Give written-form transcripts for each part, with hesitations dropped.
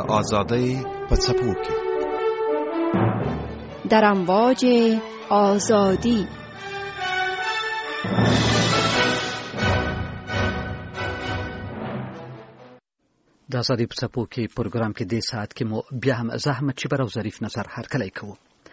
آزادی په څپو کې در امواج آزادی. د آزادی په څپو کې پروګرام کې دې ساعت کې مو بیا هم زحمت چبر او ظریف نظر هرکلی کوو.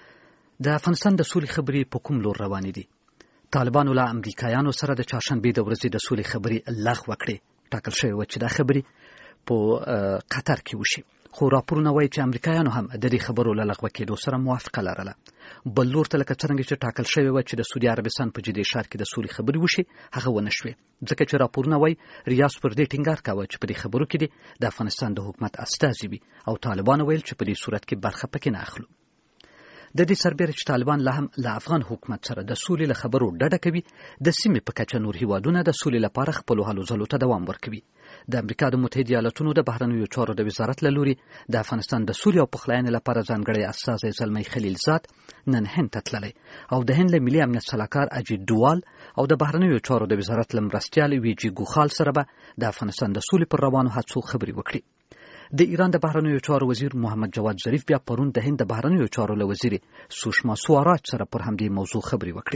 د افغانستان د سولې خبرې په کوم لور روانې دي؟ طالبانو له امریکایانو سره د چهارشنبې د ورځې د سولې خبرې لغوه کړې. ټاکل شوې وه چې دا خبرې په قطر کې وشي، خو راپورونه وایي چې امریکایانو هم د دې خبرو له لغوه کېدو سره موافقه لرله. بل لور ته لکه څرنګه چې ټاکل شوې وه چې د سعودي عربستان په جدې ښار کې د سولې خبرې وشي، هغه ونه شوې، ځکه چې راپورونه وایي ریاض پر دې ټینګار کاوه چې په دې خبرو کې د افغانستان د حکومت استازي وي، او طالبانو ویل چې په دې صورت کې برخه پکې نه اخلو. د دې سربېره چې طالبان لا هم له افغان حکومت سره د سولې له خبرو ډډه کوي، د سیمې په کچه نور هیوادونه د سولې لپاره خپلو هلو ځلو ته دوام ورکوي. د امریکا د متحده ایالاتونو د بهرنیو چارو د وزارت له لوري د افغانستان د سولې او پخلاینې لپاره ځانګړی استازی زلمی خلیلزاد نن هند ته تللی، او د هند له ملي امنیت سلاکار اجیت دووال او د بهرنیو چارو د وزارت له مرستیال ویجی ګوخال سره به د افغانستان د سولې پر روانو هڅو خبرې وکړي. د ایران د بهرنیو چارو وزیر محمد جواد ظریف بیا پرون د هند د بهرنیو چارو له وزیر سوشما سواراج سره پر همدې موضوع خبرې وکړي.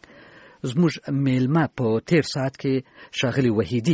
زموږ میلمه په تیر ساعت کې ښاغلي وحیدي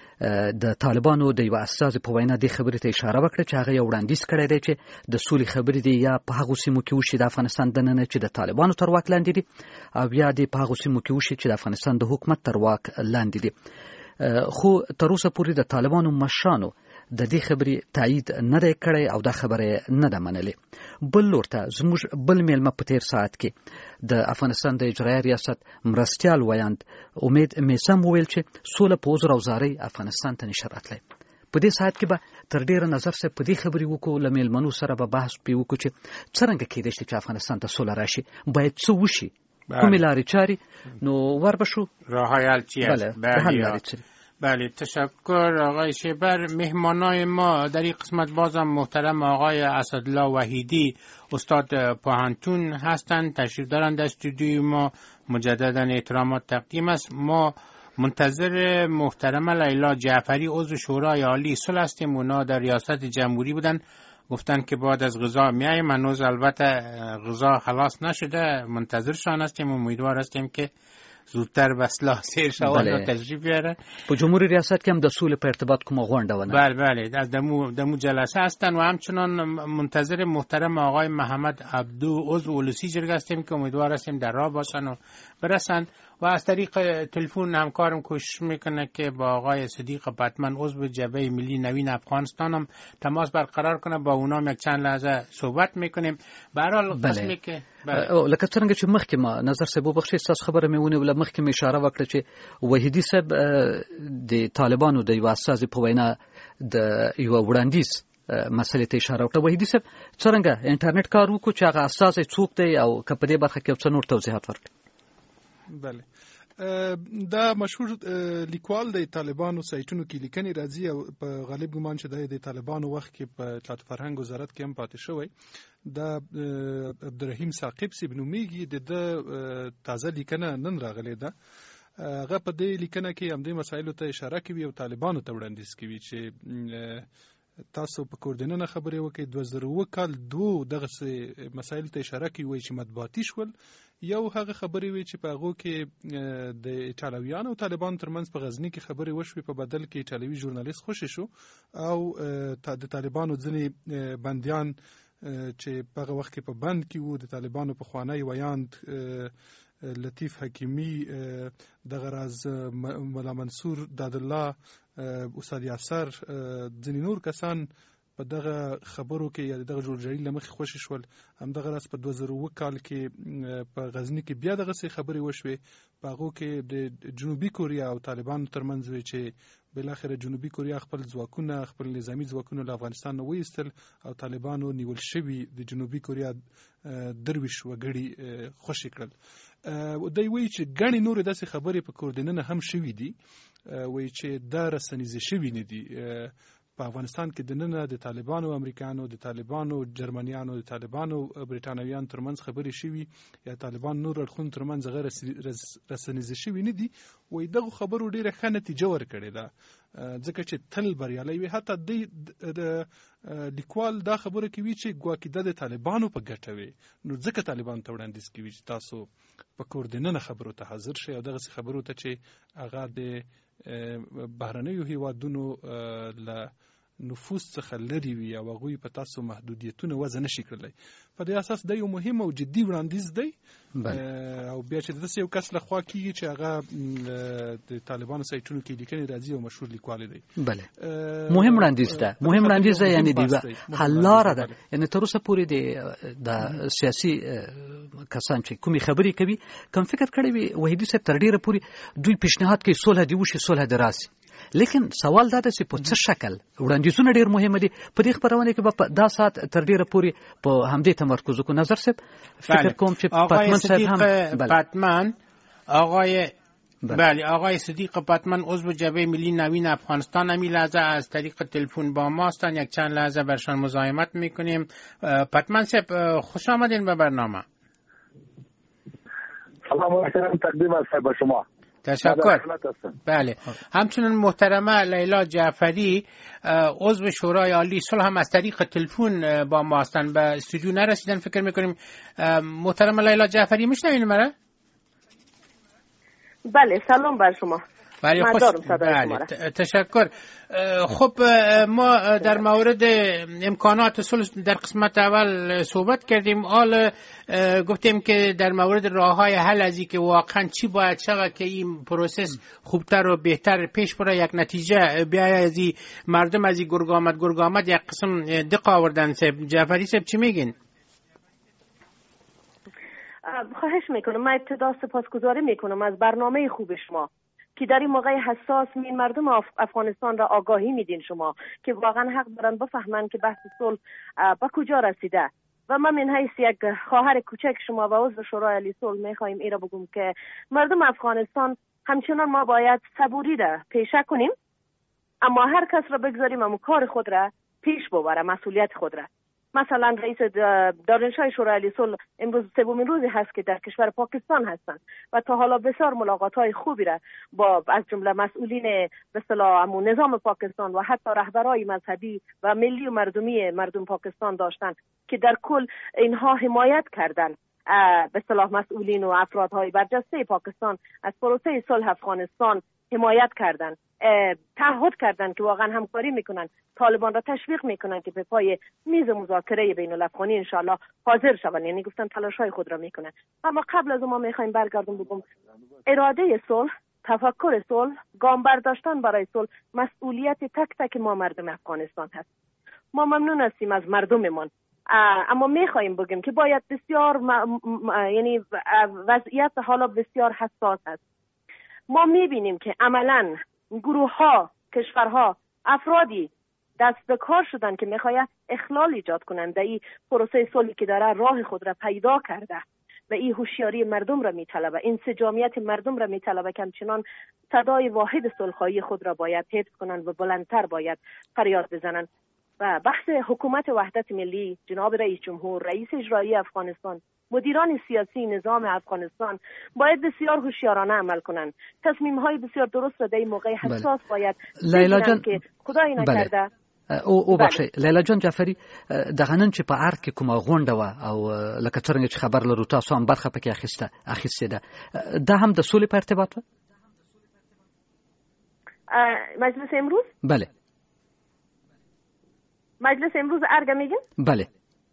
د طالبانو د یو استازي په وینا دې خبرې ته اشاره وکړه چې هغه یو وړاندیز کړی دی چې د سولې خبرې دي یا په هغو سیمو کې وشي د افغانستان دننه چې د طالبانو تر واک لاندې دي، او یا دې په هغو سیمو کې وشي چې د افغانستان د حکومت تر واک لاندې دي. خو تر اوسه پورې د طالبانو مشرانو د دې خبرې تایید نه دی کړی او دا خبره نه ده منلې. بل لور ته زموږ بل میلمه په تیر ساعت کې د افغانستان د اجرایه ریاست مرستیال ویاند امید میسم وویل چې سوله په عذر او زارۍ افغانستان ته نشي راتلی. په دې ساعت کې به تر ډیره نظر سره په دې خبرې وکړو، له میلمنو سره به بحث پرې وکړو چې څرنګه کېدای شي چې افغانستان ته سوله راشي، باید څه وشي، کومې لارې چارې، نو ور به شو راههای حل چی است. بله تشکر آقای شیبر. مهمانای ما در این قسمت بازم محترم آقای اسدالله وحیدی استاد پوهنتون هستند، تشریف دارند در استودیوی ما. مجددا احترامات تقدیم است. ما منتظر محترم لیلا جعفری عضو شورای عالی صلح هستیم. اونا در ریاست جمهوری بودن، گفتن که بعد از غذا میایم. هنوز البته غذا خلاص نشده، منتظرشان هستیم. امیدوار هستیم که زودتر به اصلاح سیر شود و تشریف بیارن. په جمهوری ریاست کې هم د سولې په ارتباط کومه غونډه ونه؟ بله از دمو جلسه هستن و همچنان منتظر محترم آقای محمد عبدو عضو اولسی جرگه هستیم که امیدوار هستیم در راه باشن و برسن. و از طریق تلفن همکارم کوشش میکنه که با آقای صدیق بتمن عضو جبهه ملی نوین افغانستان هم تماس برقرار کنه، با اونا هم یک چند لحظه صحبت میکنیم. به هر حال قسمی که لکه څنګه چې مخکې ما نظر صاحب وبخښئ ستاسو خبره مې ونیوله، مخکې مې اشاره وکړه چې وحیدي صاحب د طالبانو د یو استازي په وینا د یو وړاندیز مسلې ته اشاره وکړه. وحیدي صاحب څرنګه انټرنیټ کار وکړو چې هغه استازی څوک دی او که په دې برخه کې څه نور توضیحات ورکړي؟ بله، دا مشهور لیکوال د طالبانو سایټونو کې لیکنې راځي او په غالب ګمان چې د طالبانو وخت کې په اطلاعات فرهنګ وزارت کې هم پاتې شوی. دا عبدالرحیم ثاقب صاحب نومیږي، د تازه لیکنه نن راغلی ده. هغه په دې لیکنه کې همدې مسایلو ته اشاره کوي او طالبانو ته وړاندیز کوي چې تاسو په کوردیننه خبرې وکړئ. 2002 کال دغه مسایل ته اشاره کوي، وایي چې مطبوعاتي شول. یو هغه خبرې وي چې په هغو کې د ایټالویانو او طالبانو ترمنځ په غزني کې خبرې وشوې، په بدل کې ایټالوي ژورنالیست خوشې شو او د طالبانو ځینې بندیان چې په هغه وخت کې په بند کې وو، د طالبانو پخوانی ویاند لطیف حکیمی، دغه راز مولا منصور دادالله، استاد یاسر، ځینې نور کسان په دغه خبرو کې یا دغه جوړجاړي له مخې خوشې شول. همدغه راز په 2002 کال کې په غزني کې بیا دغسې خبرې وشوې. په هغو کې د جنوبي کوریا او طالبانو ترمنځ وې چې بالاخره جنوبي کوریا خپل ځواکونه، خپل نظامي ځواکونه له افغانستان نه وایستل او طالبانو نیول شوي د جنوبي کوریا درویش وګړي خوشې کړل. دوی وایي چې ګڼې نورې داسې خبرې په کوردیننه هم شوي دي، وایي چې دا رسنیزې شوي نه دي. په افغانستان کې دننه د طالبانو امریکانو، د طالبانو جرمنیانو، د طالبانو بریټانویانو ترمنځ خبرې شوي یا طالبان نور اړخونو ترمنځ هغه رسنیزې شوي نه دي. وایي دغه خبرو ډېره ښه نتیجه ورکړې ده. ځکه چې تل بریالي وي. حتی د لیکوال دا خبره کوي چې ګواکې د طالبانو په ګټه وي، نو ځکه طالبان ته وړاندیز کوي چې تاسو په کور دننه خبرو ته حاضر شئ او دغسې خبرو ته چې هغه د بهرنیو هیوادونو له نفوذ څخه لري وي او هغوی په تاسو محدودیتونه وضع نشي کړلی. په دې اساس دا یو مهم او جدي وړاندیز دی او بیا چې داسې یو کس لخوا کېږي چې هغه د طالبانو سایټونو کې لیکنې راځي او مشهور لیکوال دی. بله مهم وړاندیز ده، مهم وړاندیز ده، یعنی دیوه حل لاره ده. یعنی تر اوسه پورې د سیاسي کسان چې کومې خبرې کوي کوم فکر کړی وي وحیدي صاحب تر ډېره پورې دوی پیشنهاد کوي صلح دې وشي، صلح دې راسي. لیکن سوال دا ده چې په څه شکل وړاندیزونه ډېر مهمه دي. په دې خبرونه کې به دا ساعت تر ډېره پورې په همدې تمرکز وکړو. نظر صاحب فکر کوم چې پتمن صاحب هم پتمن آقای صدیق پتمن عضو جبهه ملی نوین افغانستان همین لحظه از طریق تلفن با ما هستند. یک چند لحظه برشان مزاحمت میکنیم. پتمن صاحب خوش آمدین به برنامه. سلام محترم، تقدیم است به شما. تشکر. بله، همچنین محترمه لیلا جعفری عضو شورای عالی صلح هم از طریق تلفن با ما هستند. به استودیو نرسیدن فکر میکنیم. محترمه لیلا جعفری میشنوین مرا؟ بله، سلام بر شما. بله تشکر. خب ما در مورد امکانات صلح در قسمت اول صحبت کردیم. حال گفتیم که در مورد راه‌های حل از این که واقعا چی باید شود که این پروسس خوبتر و بهتر پیش بره، یک نتیجه بیاید از این مردم از این گرگ آمد یک قسم دق آوردن. جعفری صاحب چی میگین؟ خواهش میکنم. من ابتدا سپاسگزاری میکنم از برنامه خوب شما که در این موقع حساس این مردم افغانستان را آگاهی میدین شما که واقعا حق دارن بفهمن که بحث صلح به کجا رسیده. و من من حیث یک خواهر کوچک شما و عضو شورای عالی صلح میخوایم ایرا بگم که مردم افغانستان همچنان ما باید صبوری را پیشه کنیم، اما هر کس را بگذاریم اما کار خود را پیش ببره، مسئولیت خود را. مثلا رئیس دانشگاه شورای عالی صلح امروز سومین روزی هست که در کشور پاکستان هستند و تا حالا بسیار ملاقات‌های خوبی را با از جمله مسئولین به اصطلاح نظام پاکستان و حتی رهبرای مذهبی و ملی و مردمی مردم پاکستان داشتند که در کل اینها حمایت کردند به اصطلاح مسئولین و افرادهای برجسته پاکستان از پروسه صلح افغانستان حمایت کردند، تعهد کردند که واقعا همکاری میکنن، طالبان را تشویق میکنن که به پای میز مذاکره بین الافغانی ان شاء الله حاضر شوند. یعنی گفتن تلاش‌های خود را میکنن. اما قبل از ما میخوایم برگردیم بگم اراده صلح، تفکر صلح، گام برداشتن برای صلح مسئولیت تک تک ما مردم افغانستان هست. ما ممنون هستیم از مردممون، اما میخوایم بگیم که باید بسیار یعنی وضعیت حالا بسیار حساس است. ما میبینیم که عملاً گروه‌ها، کشورها، افرادی دست به کار شدن که میخواید اخلال ایجاد کنند در این پروسه صلحی که داره راه خود را پیدا کرده و این هوشیاری مردم را میطلبه، انسجامیت مردم را میطلبه که همچنان صدای واحد صلح‌خواهی خود را باید حفظ کنند و بلندتر باید فریاد بزنند. و بحث حکومت وحدت ملی، جناب رئیس جمهور، رئیس اجرایی افغانستان، مدیران سیاسی نظام افغانستان باید بسیار هوشیارانه عمل کنند. تصمیم‌های بسیار درست را در این موقع حساس باید بگیرند که خدای نکرده. او بخشي لیلا جان جعفری دغه نن چې په ارګ کې کومه غونډه و او لکه څنګه چې خبر لرو تاسو هم برخه پکې اخیسته ده، دا هم د سولې په ارتباط و؟ مجلس امروز؟ بله. مجلس امروز ارگ میگین؟ بله.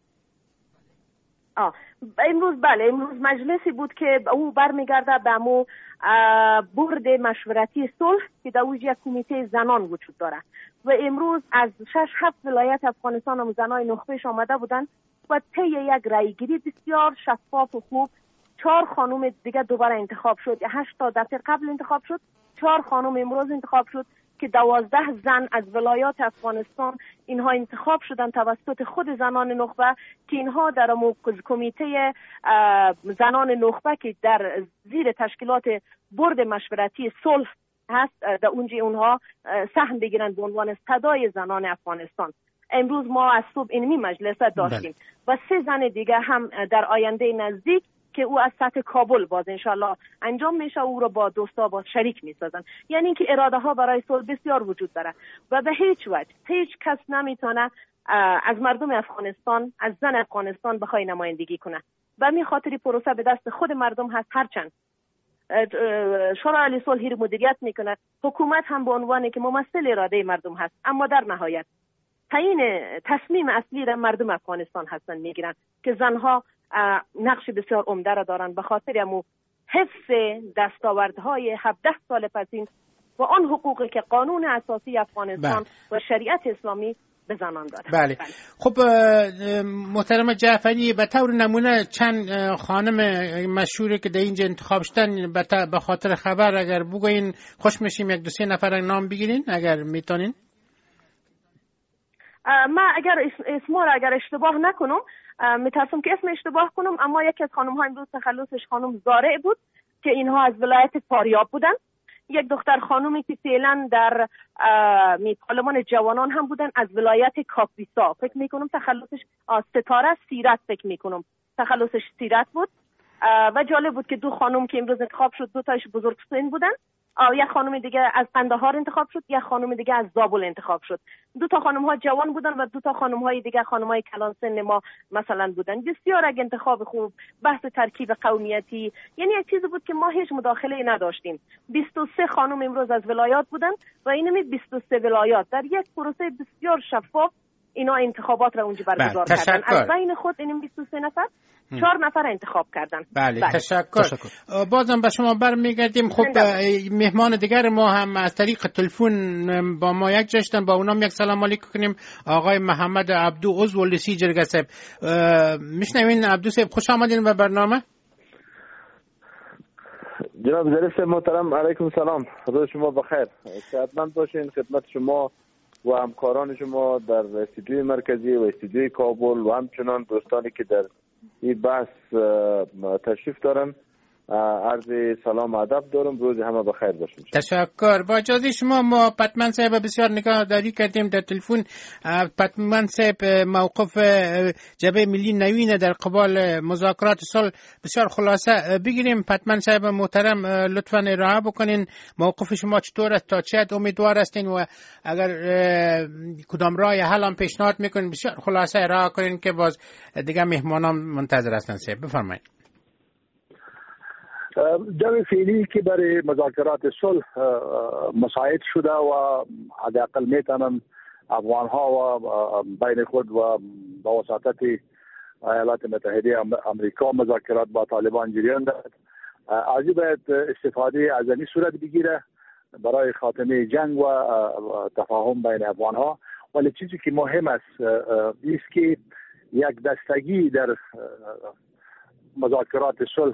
امروز بله، امروز مجلسی بود که او برمیگرده به امو برد مشورتی صلح که در اوج یک کمیته زنان وجود داره و امروز از 6-7 ولایت افغانستان هم زنای نخبهش آمده بودن و طی یک رأیگیری بسیار شفاف و خوب 4 خانم دیگه دوباره انتخاب شد. 8 تا دفعه قبل انتخاب شد، 4 خانم امروز انتخاب شد که 12 زن از ولایات افغانستان اینها انتخاب شدن توسط خود زنان نخبه که اینها در کمیته زنان نخبه که در زیر تشکیلات برد مشورتی صلح هست در اونجا اونها سهم بگیرن به عنوان صدای زنان افغانستان. امروز ما از صبح اینمی مجلس داشتیم و 3 زن دیگه هم در آینده نزدیک که او از سطح کابل باز انشالله انجام میشه، او رو با دوستا با شریک میسازن. یعنی اینکه اراده ها برای صلح بسیار وجود داره و به هیچ وجه هیچ کس نمیتونه از مردم افغانستان، از زن افغانستان بخوای نمایندگی کنه. و همین خاطری پروسه به دست خود مردم هست. هرچند شورای عالی صلح رو مدیریت میکنه، حکومت هم به عنوانی که ممثل اراده مردم هست، اما در نهایت تعیین تصمیم اصلی را مردم افغانستان هستن میگیرن که زنها نقش بسیار عمده را دارن به خاطر امو حفظ دستاوردهای 17 سال پسین و آن حقوقی که قانون اساسی افغانستان و شریعت اسلامی به زنان داده. بله. خب محترم جعفری، به طور نمونه چند خانم مشهوری که در اینجا انتخاب شدن به خاطر خبر اگر بگوین خوش میشیم، یک دو سه نفر نام بگیرین اگر میتونین. ما اگر اشتباه نکنم میترسم که اسم اشتباه کنم، اما یکی از خانم ها امروز تخلصش خانم زارع بود که اینها از ولایت فاریاب بودن. یک دختر خانومی که فعلا در پارلمان جوانان هم بودن از ولایت کاپیسا، فکر میکنم تخلصش ستاره سیرت، فکر میکنم تخلصش سیرت بود. و جالب بود که دو خانم که امروز انتخاب شد دو تاش بزرگ سن بودن. یک خانم دیگه از قندهار انتخاب شد، یک خانم دیگه از زابل انتخاب شد. دو تا خانم ها جوان بودن و دو تا خانم های دیگه خانم های کلان سن ما مثلا بودن. بسیار یک انتخاب خوب، بحث ترکیب قومیتی، یعنی یک چیزی بود که ما هیچ مداخله نداشتیم. 23 خانم امروز از ولایات بودن و این 23 ولایات در یک پروسه بسیار شفاف اینا انتخابات را اونجا برگزار کردن. از بین خود این 23 نفر 4 نفر انتخاب کردن. بله. تشکر. بازم به شما برمیگردیم. خب مهمان دیگر ما هم از طریق تلفن با ما یک جشتن، با اونام یک سلام علیکم کنیم. آقای محمد عبدو عضو لسی جرگه صاحب. میشنوین عبدو صاحب، خوش آمدین به برنامه. جناب ظریف محترم، علیکم سلام. روز شما بخیر، صحتمند باشین. خدمت شما و همکاران شما در استودیوی مرکزی و استودیوی کابل و همچنان دوستانی که در این بحث تشریف دارن عرض سلام و ادب دارم. روز همه بخیر باشین. تشکر. با اجازه شما ما پتمن صاحب بسیار نگاهداری کردیم در تلفن. پتمن صاحب موقف جبهه ملی نوین در قبال مذاکرات صلح بسیار خلاصه بگیریم. پتمن صاحب محترم لطفاً ارائه بکنین موقف شما چطور است، تا چه حد امیدوار هستین و اگر کدام راه حل هم پیشنهاد میکنین بسیار خلاصه ارائه کنین که باز دیگه مهمانان منتظر هستن. صاحب بفرمایید. جو فعلی که برای مذاکرات صلح مساعد شده و حداقل میتونن افغان ها و بین خود و با وساطت ایالات متحده امریکا مذاکرات با طالبان جریان دارد. از این باید استفاده از این صورت بگیره برای خاتمه جنگ و تفاهم بین افغان ها. ولی چیزی که مهم است است که یک دستگی در مذاکرات صلح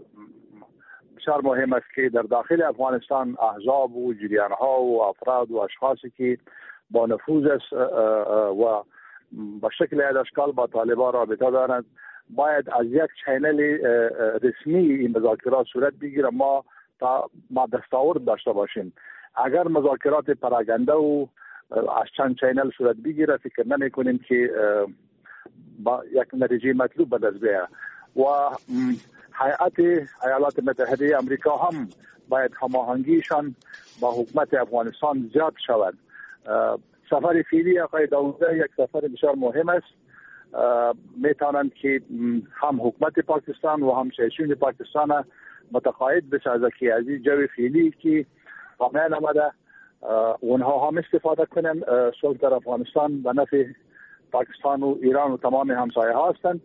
بسیار مهم است که در داخل افغانستان احزاب و جریان‌ها و افراد و اشخاصی که با نفوذ است و به شکل اشکال با طالبان رابطه دارند باید از یک چینل رسمی این مذاکرات صورت بگیره. ما دستاورد داشته باشیم. اگر مذاکرات پراگنده و از چند چینل صورت بگیره فکر نمی کنیم که با یک نتیجه مطلوب به دست بیاید. و هیئت ایالات متحده امریکا هم باید هماهنگیشان با حکومت افغانستان زیاد شود. سفر فعلی آقای داوودزی یک سفر بسیار مهم است. میتونند که هم حکومت پاکستان و هم شیشون پاکستان متقاعد بسازه که از این جو فعلی که قائم آمده اونها هم استفاده کنند. صلح در افغانستان به نفع پاکستان و ایران و تمام همسایه ها هستند.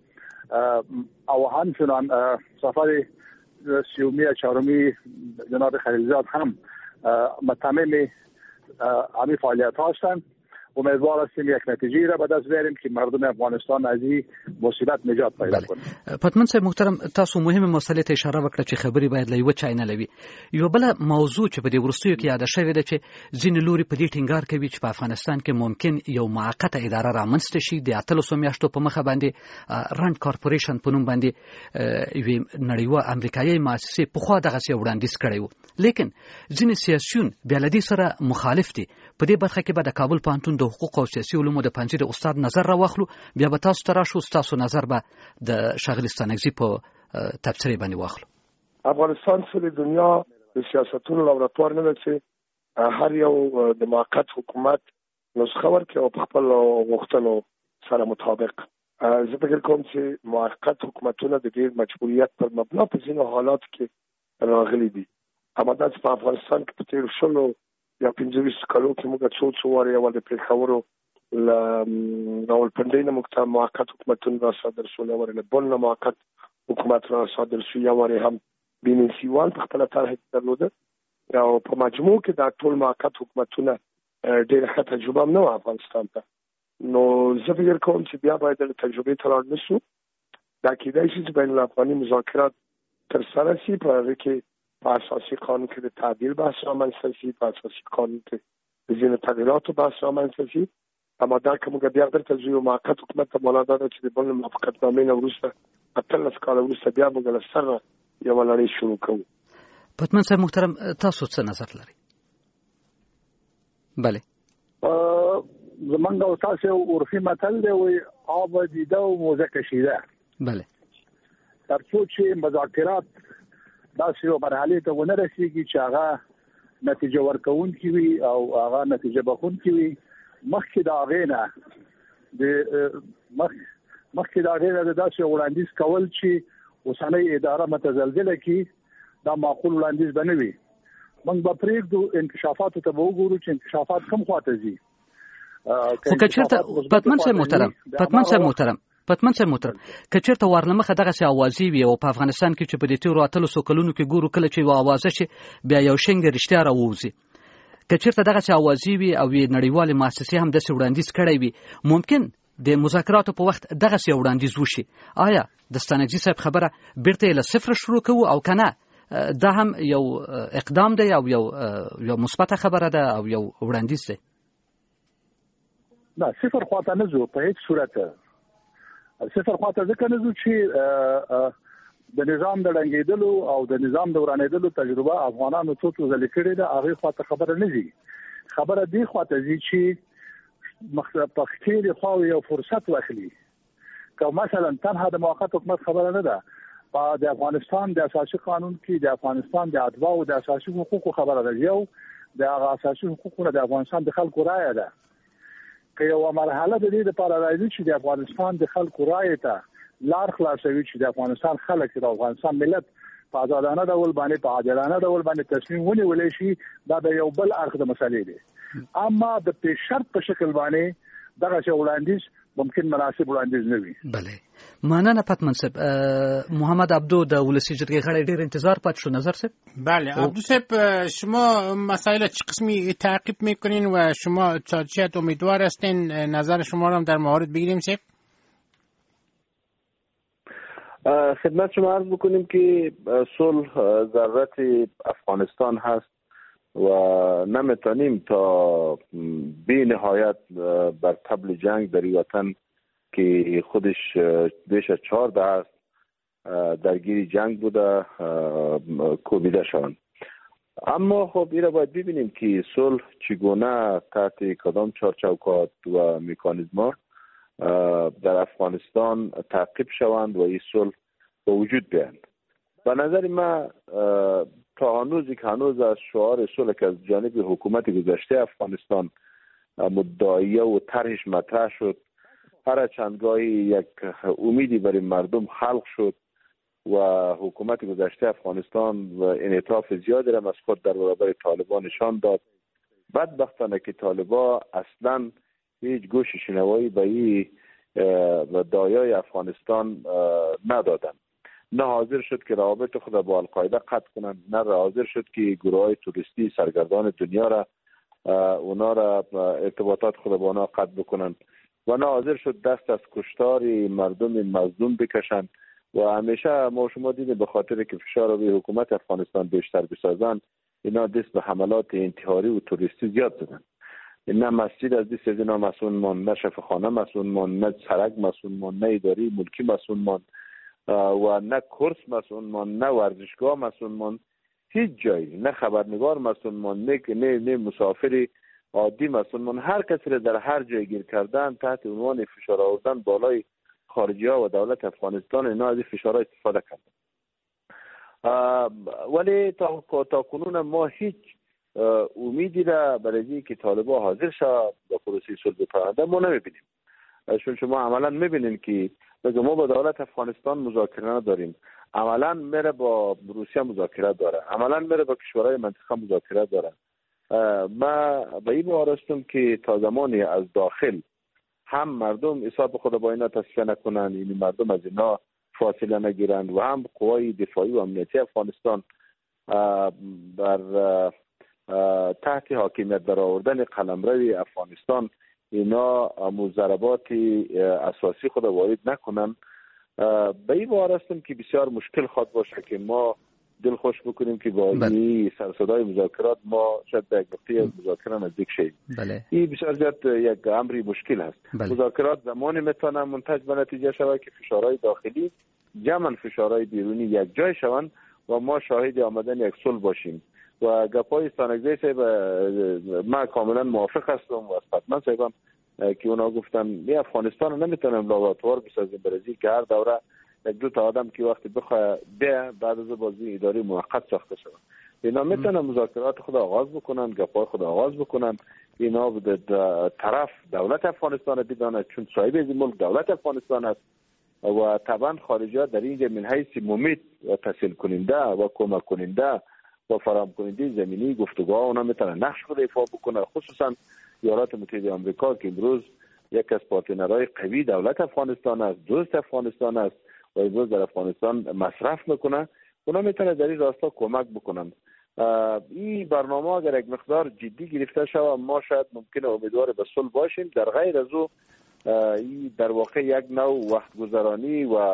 او همچنان سفر سیومی و چهارمی جناب خلیلزاد هم متمم همین فعالیت ها هستند. امیدوار هستیم یک نتیجه را به دست بیاریم که مردم افغانستان از این مصیبت نجات پیدا کنه. پتمن صاحب محترم، تاسو مهمه مسله ته اشاره وکړه چې خبري باید له یو چینل وي. یو بل موضوع چې په دې ورستیو کې یاد شوی دی چې ځینې لوري په دې ټینګار کوي چې په افغانستان کې ممکن یو معقته اداره رامنځته شي د 13 میاشتو په مخه باندې رند کارپوریشن په نوم باندې یوې نړیوال امریکایي مؤسسې په خوا دغه څه وړاندیز کړی و. لیکن ځینې سیاسيون بیا له دې سره مخالف دي. په دې برخه کې به د کابل پوهنتون د حقوق او سیاسي علومو د پنځه د استاد نظر راوخلو، بیا به تاسو ته راشو، تاسو نظر به د شاغلی ستانکزي په تبصره باندې واخلو. افغانستان سره دنیا د سیاستونو لابراتوار نه ده چې هر یو د موقت حکومت نسخه ورکړي او په خپل غوښتنو سره مطابق. زه فکر کوم چې موقت حکومتونه د ډېر مجبوریت پر مبنا په ځینو حالات کې راغلي دي. اما دا چې په افغانستان کې په تېرو 10 یا 15 کالو کې موږ څو وارې اول د پېښورو راولپنډۍ نه موږ ته موقت حکومتونه را صادر شول، ورې له بن نه موقت حکومت را صادر شو، یا ورې هم بینسیوان په خپله طرح درلوده او په مجموع کې دا ټول موقت حکومتونه ډېره ښه تجربه هم نه وه افغانستان ته. نو زه فکر کوم چې بیا باید د تجربې ته لاړ نه شو. دا کېدای شي چې بین الافغاني مذاکرات ترسره شي، په هغې کې په اساسي قانون کې د تعدیل بحث رامنځته شي، په اساسي قانون کې د ځینو تغییراتو بحث رامنځته شي. اما دا که موږ بیا درته ځو موقت حکومت ته معنا دا ده چې د بل موافقتنامې نه وروسته 18 کاله وروسته بیا موږ له سره یوه لړۍ شروع کوو. پتمن صاحب محترم، تاسو څه نظر لرئ؟ بله زمونږ او تاسو عرفي متل دی وایي آب دیده و موزه کشیده. بله تر څو چې مذاکرات داسې یو مرحلې ته ونه رسېږي چې هغه نتیجه ورکوونکې وي او هغه نتیجه بخونکې وي، مخکې د هغې نه د داسې وړاندیز کول چې اوسنۍ اداره متزلزله کړي، دا معقول وړاندیز به نه وي. موږ به پرېږدو انکشافاتو ته به وګورو چې انکشافات کوم خواته ځي. خو که چېرته پتمن صاحب محترم که چېرته وارلمخه دغسې اوازې وي او په افغانستان کې چې په دې تېرو 800 کلونو کې ګورو کله چې یوه اوازه شي بیا یو شینګ رښتیا راووځي، که چېرته دغسې اوازې وي او نړیوالې مؤسسې هم داسې وړاندیز کړی وي، ممکن د مذاکراتو په وخت دغسې یو وړاندیز وشي. آیا د ستانکزي صاحب خبره بیرته یې له صفر شروع کوو او که نه دا هم یو اقدام دی او یو مثبته خبره ده او یو وړاندیز دی؟ نه، صفر خواته نه ځو په هیڅ صورت. صفر خواته ځکه نه ځو چې د نظام د ړنګېدلو او د نظام د ورانېدلو تجربه افغانانو څو ځلې کړې ده، هغې خواته خبره نه ځي. خبره دې خواته ځي چې په ښکېلې خواوې یو فرصت واخلي. که مثلا تنها د موقت حکومت خبره نه ده، په د افغانستان د اساسي قانون کې د افغانستان د اتباعو د اساسي حقوقو خبره ده. یو د هغه اساسي حقوقونه د افغانستان د خلکو رایه ده. که یوه مرحله د دې لپاره راځي چې د افغانستان د خلکو رایې ته لار خلاصوي چې د افغانستان خلک د افغانستان ملت په آزادانه ډول باندې په عادلانه ډول باندې تصمیم ونیولی شي، دا د یو بل اړخ د مسلې دی. اما د پیش شرط په شکل باندې دغسې وړاندیز ممکن مناسب وړاندیز نه وي. بله، مننه پتمن صاحب. محمد عبدو د ولسی جرګې غړی، ډېر انتظار پاتې شو. نظر صاحب؟ بله عبدو صاحب، شما مسائل چه قسمی تعقیب میکنین و شما چقدر امیدوار هستین نظر شما رو هم در مورد بگیریم صاحب؟ خدمت شما عرض بکنیم که صلح ضرورت افغانستان هست و نمیتونیم تا بی نهایت بر طبل جنگ در این وطن که خودش بیش از 14 است درگیری جنگ بوده کوبیده شوند. اما خب این را باید ببینیم که صلح چگونه تحت کدام چارچوبات و مکانیزم‌ها در افغانستان تعقیب شوند و این صلح به وجود بیایند. به نظر من تا هنوزی که هنوز از شعار صلح که از جانب حکومت گذشته افغانستان مدعیه و طرحش مطرح شد، هر چندگاهی یک امیدی برای مردم خلق شد و حکومت گذشته افغانستان و انعطاف زیادی را از خود در برابر طالبان نشان داد. بدبختانه که طالبان اصلا هیچ گوش شنوایی به این دایای افغانستان ندادن. نه حاضر شد که روابط خود با القاعده قطع کنند، نه حاضر شد که گروه‌های توریستی سرگردان دنیا را اونا را ارتباطات خود با اونا قطع بکنند و نه حاضر شد دست از کشتار مردم مظلوم بکشند. و همیشه ما شما دیدیم به خاطر که فشار روی حکومت افغانستان بیشتر بسازند، اینا دست به حملات انتحاری و توریستی زیاد زدند. نه مسجد از دست اینا مسئول ماند، نه شفاخانه مسئول ماند، نه سرک مسئول ماند، نه اداری ملکی مسئول ماند و نه کورس مسئول ماند، نه ورزشگاه مسئول ماند، هیچ جایی، نه خبرنگار مسئول ماند، نه مسافر عادی مسئول ماند. هر کسی را در هر جای گیر کردن تحت عنوان فشار آوردن بالای خارجی‌ها و دولت افغانستان اینا از این فشارها استفاده کردن. ولی تا کنون ما هیچ امیدی را برای که طالبان حاضر شود با پروسه صلح پرونده ما نمیبینیم. چون شما عملا میبینین که ما با دولت افغانستان مذاکره نداریم، عملا میره با روسیه مذاکره داره، عملا میره با کشورهای منطقه مذاکره داره. ما به این باور هستم که تا زمانی از داخل هم مردم حساب خود با اینا تصفیه نکنند، یعنی مردم از اینا فاصله نگیرند و هم قوای دفاعی و امنیتی افغانستان بر تحت حاکمیت در آوردن قلمرو افغانستان اینا مضاربات اساسی خود وارد نکنن، به این باور هستم که بسیار مشکل خواهد باشه که ما دل خوش بکنیم که با این سرصدای مذاکرات ما شاید به یک نقطه مذاکره نزدیک شیم. این بسیار زیاد یک امری مشکل است. مذاکرات زمانی میتونه منتج به نتیجه شود که فشارهای داخلی جمع فشارهای بیرونی یک جای شوند و ما شاهد آمدن یک صلح باشیم. و گپای استانکزی صاحب ما کاملا موافق هستم و از فتمن صاحبم که اونا گفتن می افغانستان رو نمیتونیم لابراتوار بسازیم برای که هر دوره یک دو تا آدم که وقتی بخواه بعد از بازی اداری موقت ساخته شود. اینا میتونن مذاکرات خود آغاز بکنن، گپای خود آغاز بکنن. اینا به طرف دولت افغانستان بداند چون صاحب این ملک دولت افغانستان است و طبعا خارجی‌ها در اینجا من حیث ممید و تسهیل کننده و کمک کننده و فراهم کننده زمینی گفتگوها اونا میتونن نقش خود ایفا بکنه، خصوصا ایالات متحده آمریکا که امروز یک از پارتنرهای قوی دولت افغانستان است، دوست افغانستان است و امروز در افغانستان مصرف میکنه، اونا میتونه در این راستا کمک بکنن. این برنامه اگر یک مقدار جدی گرفته شود ما شاید ممکنه امیدوار به صلح باشیم. در غیر از او این در واقع یک نوع وقت گذرانی و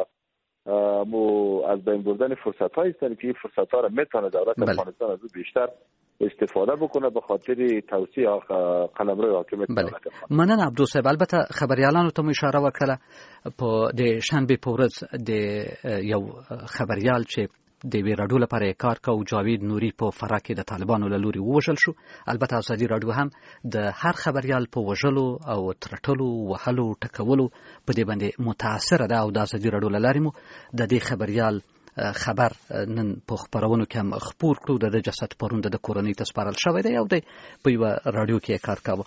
از بین بردن فرصت‌هایی است که این فرصت‌ها را میتونه دولت افغانستان از او بیشتر استفاده بکنه به خاطر توسعه قلمرو حاکمیت دولت افغانستان. مننه عبدو صاحب. البته خبريالانو ته اشاره وکړه په د شنبه په ورځ د یو خبريال چې د وی راډیو لپاره کار کوي جاوید نوري په فراه کې د طالبانو له لوري ووژل شو. البته ازادي راډیو هم د هر خبريال په وژلو او ترټلو وهلو ټکولو په دې باندې متاثر ده او د ازادي راډیو لاري مو د دې خبريال خبر نن په خبرونو کې هم خبر کړو د جسد پرون د کورنۍ ته سپارل شوی دی او د په یو راډیو کې کار کاوه.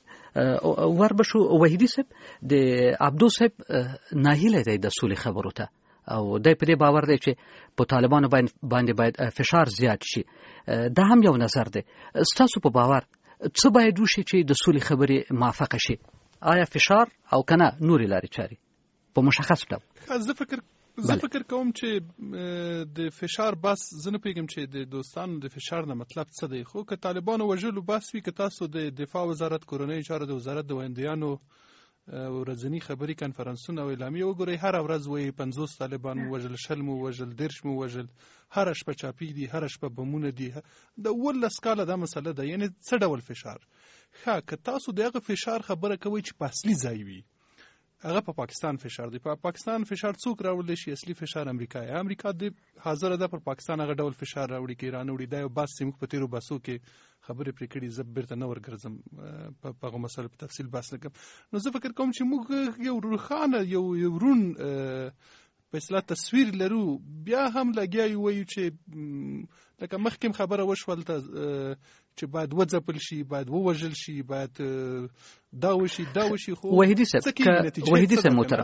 وربشو وحیدی صاحب د عبدو صاحب ناهیله دی د سولې خبرو ته او د په دې باور دی چې په طالبانو باندې باید فشار زیات شي. دا هم یو نظر دی. ستاسو په باور څه باید وشي چې د سولې خبرې موافقه شي؟ آیا فشار او کنه نوري لاري چاري په مشخص ډول؟ زه فکر کوم چې د فشار بس زه نه پیږم چې د دوستانو د فشار نه مطلب څه دی، خو که طالبانو وژلو بس وي، که تاسو د دفاع وزارت کورنۍ چارو د وزارت د ویندیانو ورځنی خبري کنفرانسونه او اعلامیه وګورئ، هر ورځ وایي 50 طالبان وژل، 60 مو وژل، 10 مو وژل، هر شپه چاپی دي، هر شپه بمونه دي. د ولس کاله دا مسله ده. یعنی څه ډول فشار؟ ښه که تاسو دغه فشار خبره کوئ چې په اصلي ځای وي، هغه په پاکستان فشار دی. په پاکستان فشار څوک راوړل شي؟ اصلي فشار امریکا دی حاضر ده پر پاکستان هغه ډول فشار راوړي کې ایران وړي. دا یو بس موږ په تیرو باسو کې خبرې پرې کړې، زه بیرته نه ورګرځم په هغه مسله په تفصیل بحث نکم. نو زه فکر کوم چې موږ یو روښانه یو رون په اصطلاح تصویر لرو. بیا هم لګیا یو وایو چې لکه مخکې خبره وشول ته چې باید وځپل شي، باید ووژل شي، باید دا وشي. خو وحیدی صاحب محترم،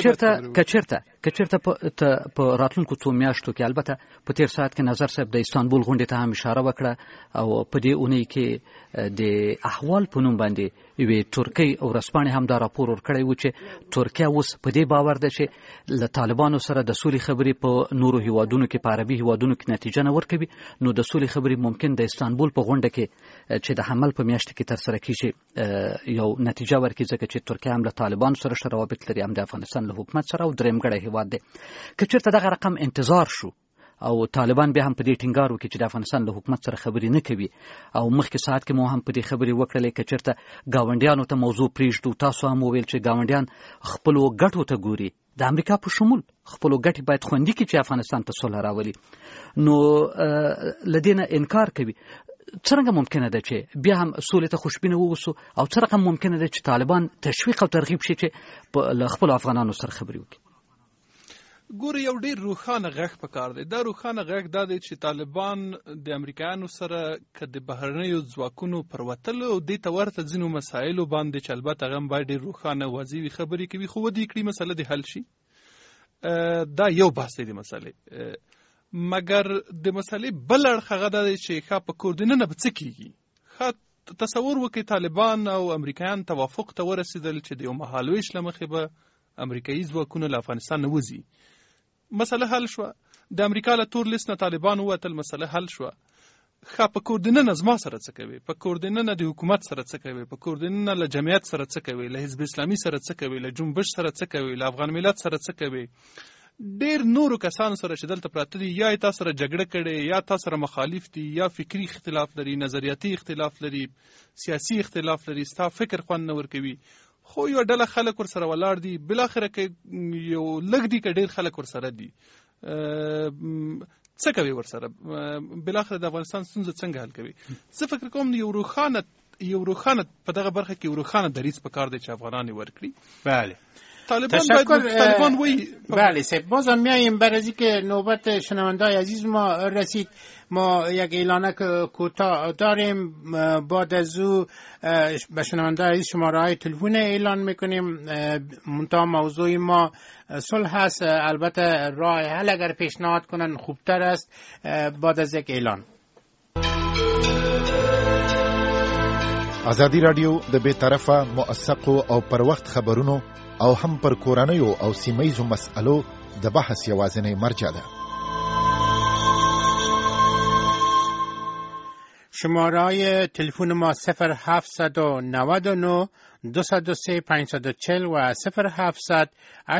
کچرته په راتلونکو څو میاشتو کې البته په تیر ساعت کې نظر صاحب د استانبول غونډې ته هم اشاره وکړه او په دې اونۍ کې د احوال په نوم باندې یوې ترکیې او رسپانې هم دا راپور ورکړی و چې ترکیه اوس په دې باور ده چې له طالبانو سره د سولې خبرې په نورو هیوادونو کې په عربي هیوادونو کې نتیجه نه ورکوي. نو د سولې خبرې ممکن د استانبول په غونډه کې چې د حمل په میاشت کې تر سره کیږي یو نتیجه ورکړي، ځکه چې ترکیه هم له طالبانو سره روابط لري، هم د افغانستان له حکومت سره او درېمګړی هیواد دی. که چېرته دغه رقم انتظار شو او طالبان بیا هم په دې ټینګار وکړي چې د افغانستان له حکومت سره خبرې نه کوي او مخکې ساعت کې مو هم په دې خبرې وکړلې که چېرته ګاونډیانو ته موضوع پرېږدو، تاسو هم وویل چې ګاونډیان خپلو ګټو ته ګوري، د امریکا په شمول خپلو ګټې باید خوندي کړي چې افغانستان ته صلح راولي. نو له دې نه انکار کوي. څنګه ممکنه ده چې بیا هم سولې ته خوشبینه ووسو او څه رقم ممکنه ده چې طالبان تشویق او ترغیب شي چې له خپل افغانانو سره خبرې وکړي؟ ګوره یو ډیر روښانه غږ پکار دی. دا روښانه غږ دا دی چې طالبان د امریکایانو سره که د بهرنیو ځواکونو پر وتلو او دې ته ورته ځینو مسایلو باندې چې البته هغه هم باید ډېر روښانه واضح وي خبرې کوي، خو ودې کړي مسله دې حل شي. دا یو بحث دی د مسلې. مګر د مسلې بل اړخ هغه دا دی چې ښه په کور دننه به څه کېږي. ښه تصور وکړئ طالبان او امریکایان توافق ته ورسېدل چې د یو مهالویش له مخې به امریکایي ځواکونه له افغانستان نه وځي. مسله حل شوه. د امریکا له تور لیست نه طالبان ووتل، مسله حل شوه. ښه په کور دننه زما سره څه کوي؟ په کور دننه د حکومت سره څه کوي؟ په کور دننه له جمعیت سره څه کوي؟ له حزب اسلامي سره څه کوي؟ له جنبش سره څه کوي؟ له افغان ملت سره څه کوي؟ ډېر نورو کسانو سره چې دلته پراته دي، یا تا سره جګړه کړې، یا تا سره مخالف دي، یا فکری اختلاف لري، نظریاتي اختلاف لري، سیاسي اختلاف لري، ستا فکر خوند نه ورکوي. خو یو ډله خلک ورسره ولاړ دي، بالاخره کې یو لږ دي که ډېر خلک ورسره دي، څه کوي ورسره؟ بالاخره د افغانستان ستونزه څنګه حل کوي؟ زه فکر کوم یو روښانه په دغه برخه کې یو روښانه دریځ پکار دی چې افغانان یې ورکړي. بله طالبان بله سید، بازم میاییم بر از اینکه نوبت شنونده‌های عزیز ما رسید. ما یک اعلانک کوتاه داریم، بعد از او به شنونده‌های عزیز شماره‌های تلفن اعلان میکنیم. منتها موضوع ما صلح است، البته راه حل اگر پیشنهاد کنن خوبتر است. بعد از یک اعلان. ازادي رادیو د بیطرفه موثقو او پر وخت خبرونو او هم پر کورنیو او سیمه‌یزو مسألو د بحث یوازینی مرجع ده. شماره‌های تلفن ما 0799 203 540 و 0700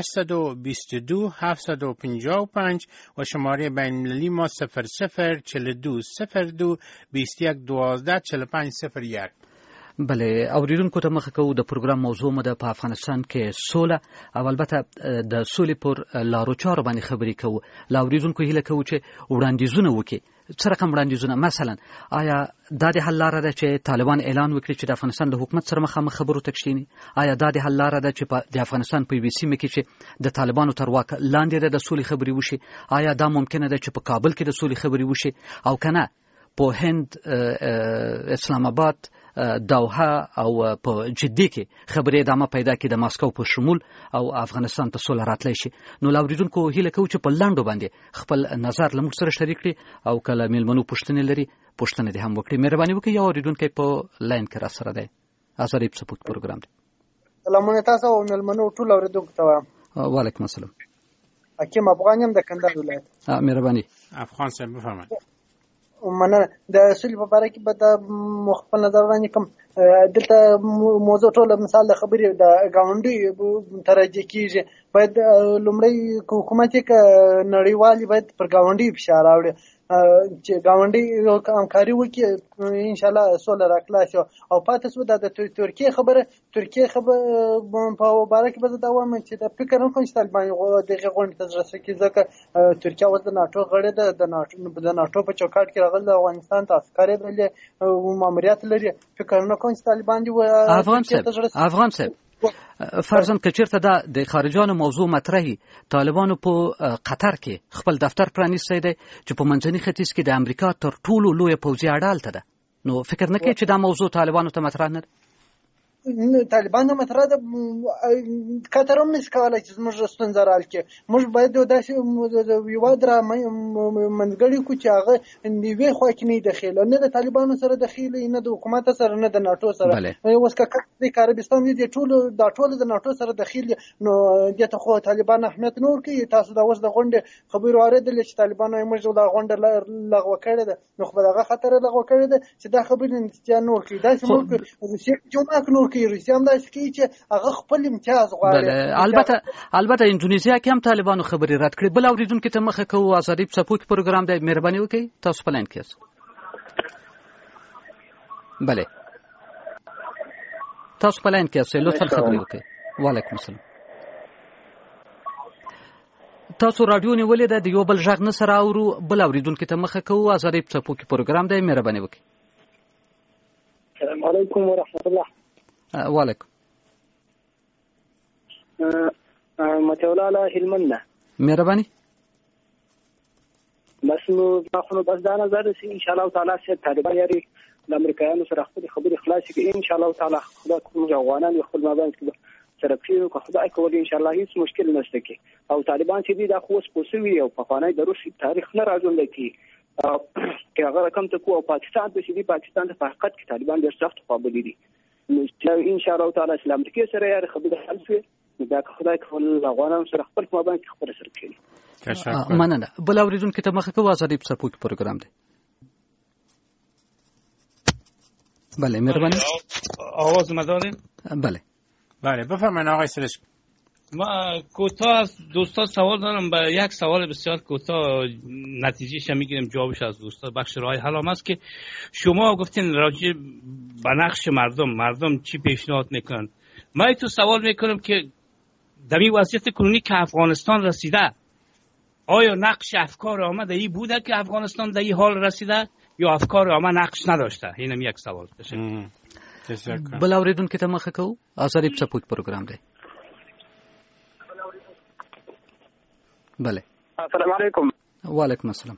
822 755 و شماره بین‌المللی ما 0042 02 21 12 45 01. بله اوریدونکو ته مخه کوو د پروګرام موضوع مو د په افغانستان کې سوله او البته د سولې پر لارو چارو باندې خبرې کوو. له اوریدونکو هیله کوو چې وړاندیزونه وکړي. څه رقم وړاندیزونه؟ مثلا آیا دا د حل لاره ده چې طالبان اعلان وکړي چې د افغانستان د حکومت سره مخامخ خبرو ته کښیني؟ آیا دا د حل لاره ده چې د افغانستان په یوې سیمه کې چې د طالبانو تر واک لاندې ده د سولې خبرې وشي؟ آیا دا ممکنه ده چې په کابل کې د سولې خبرې وشي؟ او کنه په هند، اسلام آباد، دوحه او په جدي کې خبرې ادامه پیدا کړي د ماسکو په شمول او افغانستان ته سوله راتلی شي. نو لاوریدونکو هیله کوو چې په لاندو باندې خپل نظر له موږ سره شریک کړي او کله میلمنو پوښتنې لري پوښتنه دې هم وکړي. مهرباني وکړئ. یو اوریدونکی په لاین کې را سره دی. ازادي سپورت پروګرام دی. سلامونه تاسو او میلمنو ټول اوریدونکو ته وایم. وعلیکم السلام. حکیم افغان یم د کندهار ولایت. مهرباني. افغان صاحب بفرمایئ. مننه. د سولې په اړه کې به د خپل نظر وړاندې کوم. دلته موضوع ټول مثال د خبرې د ګاونډي ترجیح کیږي. باید لومړی حکومت کې نړیوالي باید پر ګاونډي فشار راوړي چې ګاونډي همکاري وکړي، ان شاء الله سوله راخلاص شي. او پاتې سو د ترکیه خبره په اړه کې به دا وایم چې د فکر نه کوم چې طالبان دغه غونډې ته رسېږي، ځکه ترکیه اوس د ناتو غړی ده، د ناتو په چوکاټ کې راغلی افغانستان ته عسکر دی او ماموریت لري. فکر نه کوم چې طالبان دی افغان صاحب فرضاً که چیرته دا د خارجانو موضوع مطرحي، طالبانو په قطر کې خپل دفتر پرانیستی دی چې په منځني ختیځ کې د امریکا تر ټولو لویه پوځي اډه هلته ده. نو فکر نه کوي چې دا موضوع طالبانو ته مطرح نه ده؟ طالبانو مطرح ده. قطر هم نشي کولی چې زموږ ستونزه را حل کړي. موږ باید داسې هېواد را منځګړی کړو چې هغه یوې خوا کې نه وي دخیله، نه د طالبانو سره دخیله، نه د حکومت سره، نه د ناټو سره. اوس که عربستان دي دا ټول د ناټو سره دخیل دي، نو دې ته خو طالبان اهمیت نه ورکوي. تاسو دا اوس د غونډې خبرې واورېدلې چې طالبانو موږ دا غونډه لغوه کړې ده، نو خو دغه خطر لغوه کړې ده چې دا خبرې نتیجه نه ورکوي. داسې ملک روسیه جمعه کې نور کوي، روسیه هم داسې کوي چې هغه خپل امتیاز غواړي. البته اندونیزیا کې هم طالبانو خبرې رد کړې. بل اوریدونکو ته مخه کوو. ازادي سپورت پروګرام دی. مهرباني وکړئ تاسو په لاین کې یاست. بله تاسو په لاین کې یاست، لطفا خبرې وکړئ. وعلیکم السلام. تاسو رادیو نیولې ده، د یو بل غږ نه سره اورو. بل اوریدونکو ته مخه کوو. ازادي سپورت پروګرام دی. مهرباني وکړئ. علیکم و رحمت الله. و علیکم. متولاله هلمنده. مهرباني. بس نو بس دا نظر سي ان شاء الله تعالی سي طالبان یاري د امریکایانو سره خبرې خلاص کړي ان شاء الله تعالی خدای کوم افغانان یو خپل مابین کې سره پیو که خدای کوي ان شاء الله هیڅ مشکل نشته کې او طالبان چې دي دا خو سپوسوي او په فانای د روسي تاریخ نه راځول کی چې هغه رقم ته کو پاکستان ته شي پاکستان ته حقیقت کې طالبان ډېر سخت قابل دي ان شاء الله تعالی اسلام کې سره یاري خبرې حل شي دا خدای کوي افغانان سره خپل مابین کې خبرې سره کوي. مننه. بل اوریدونکو ته مخه کوه ازادي په سپوږ پروګرام دی. بله مهرباني. آواز ما داریم؟ بله بفرمایید آقای سرش. ما کوتاه دوستا سوال دارم. با یک سوال بسیار کوتاه نتیجهش میگیریم جوابش از دوستا بخش راه حلام است که شما گفتین راجع به نقش مردم چی پیشنهاد میکنن. من تو سوال میکنم که در این وضعیت کنونی که افغانستان رسیده آیا نقش افکار عامه در این بوده که افغانستان در این حال رسیده یا افکار عامه نقش نداشته؟ اینم یک سوال. تشکر. بل اوریدونکو ته مخه کوو ازادي په سپوږ پروګرام دی. بله. السلام علیکم. وعلیکم السلام.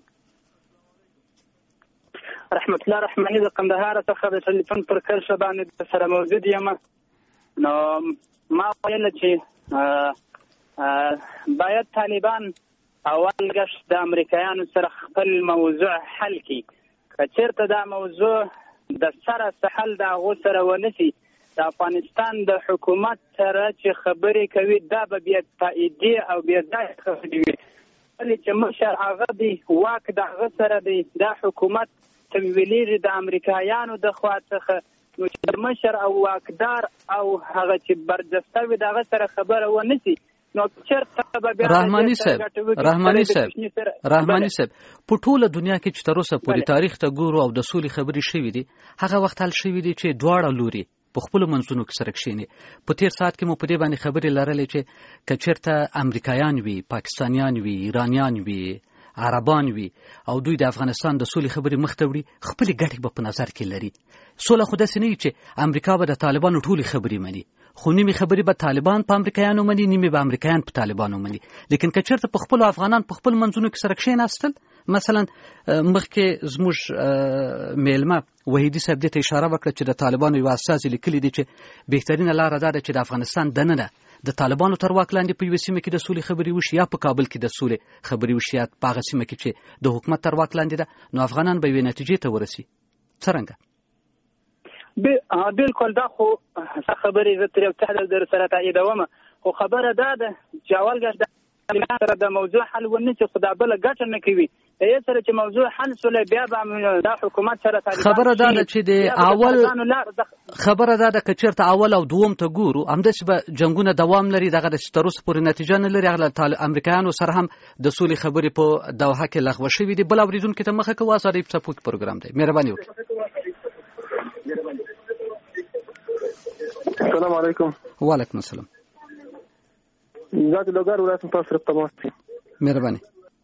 رحمت الله رحماني د قندهار څخه د ټلیفون پر کرښه باندې سره موجود یم. نو ما ویل چې باید طالبان اول گشت د امریکایانو سره خپل موضوع حل کړي. که چېرته دا موضوع د سره حل د هغو سره ونشي د افغانستان د حکومت سره چې خبرې کوي دا به بیا تاییدي او بیا ځای خبرې وي. ولې چې مشر هغه دی واک د هغه سره دی دا حکومت تمویلېږي د امریکایانو د خوا څخه نو چې مشر او واکدار او هغه چې برجسته وي د هغه سره خبره ونشي نو چېرته به بیا رحماني صاحب په ټوله دنیا کې چې تر اوسه پورې تاریخ ته ګورو او د سولې خبرې شوې دي هغه وخت حل شوي دي چې دواړه لوري په خپلو منځونو کې سره کښېني. په تېر ساعت کې مو په دې باندې خبرې لرلې چې که چېرته امریکایان وي، پاکستانیان وي، ایرانیان وي، عربان وي او دوی د افغانستان د سولې خبرې مخ ته وړي خپلې ګټې به په نظر کې لري. سوله خو داسې نه وي چې امریکا به د طالبانو ټولې خبرې مني، خو نیمې خبرې به طالبان په امریکایانو مني، نیمې به امریکایان په طالبانو مني. لیکن که چېرته په خپلو افغانان په خپل منځونو کې سره کښېناستل، مثلا مخکې زموږ میلمه وحیدي صاحب دې ته اشاره وکړه چې د طالبانو یو استازي لیکلي دي چې بهترینه لاره دا ده چې د افغانستان دننه د طالبانو تر واک لاندې په یوه سیمه کې د سولې خبرې وشي یا په کابل کې د سولې خبرې وشي یا په هغه سیمه کې چې د حکومت تر واک لاندې ده، نو افغانان به یوې نتیجې ته ورسي. څرنګه؟ بالکل دا خو خبرې زه ترې تحلیل در سره تاییدوم، خو خبره دا ده چې اول ګټ سره د موضوع حل ونشي خو دا بله ګټه نه کوي. یې سره چې موضوع حل سوله بیا به دا حکومت سره خبره دا ده چې د اول خبره دا ده که چېرته اول او دوم ته ګورو همداسې به جنګونه دوام لري، دغه د تر اوسه پورې نتیجه نه لري. هغه امریکایانو سره هم د سولې خبرې په دوحه کې لغوه شوي دي. بل اورېدونکي ته مخه کوو ازادي په سپوږ پروګرام دی. مهرباني وکړئ. السلام علیکم. وعلیکم السلام. ذات لوګر ولایت تاسو سره تماس دي. مهرباني.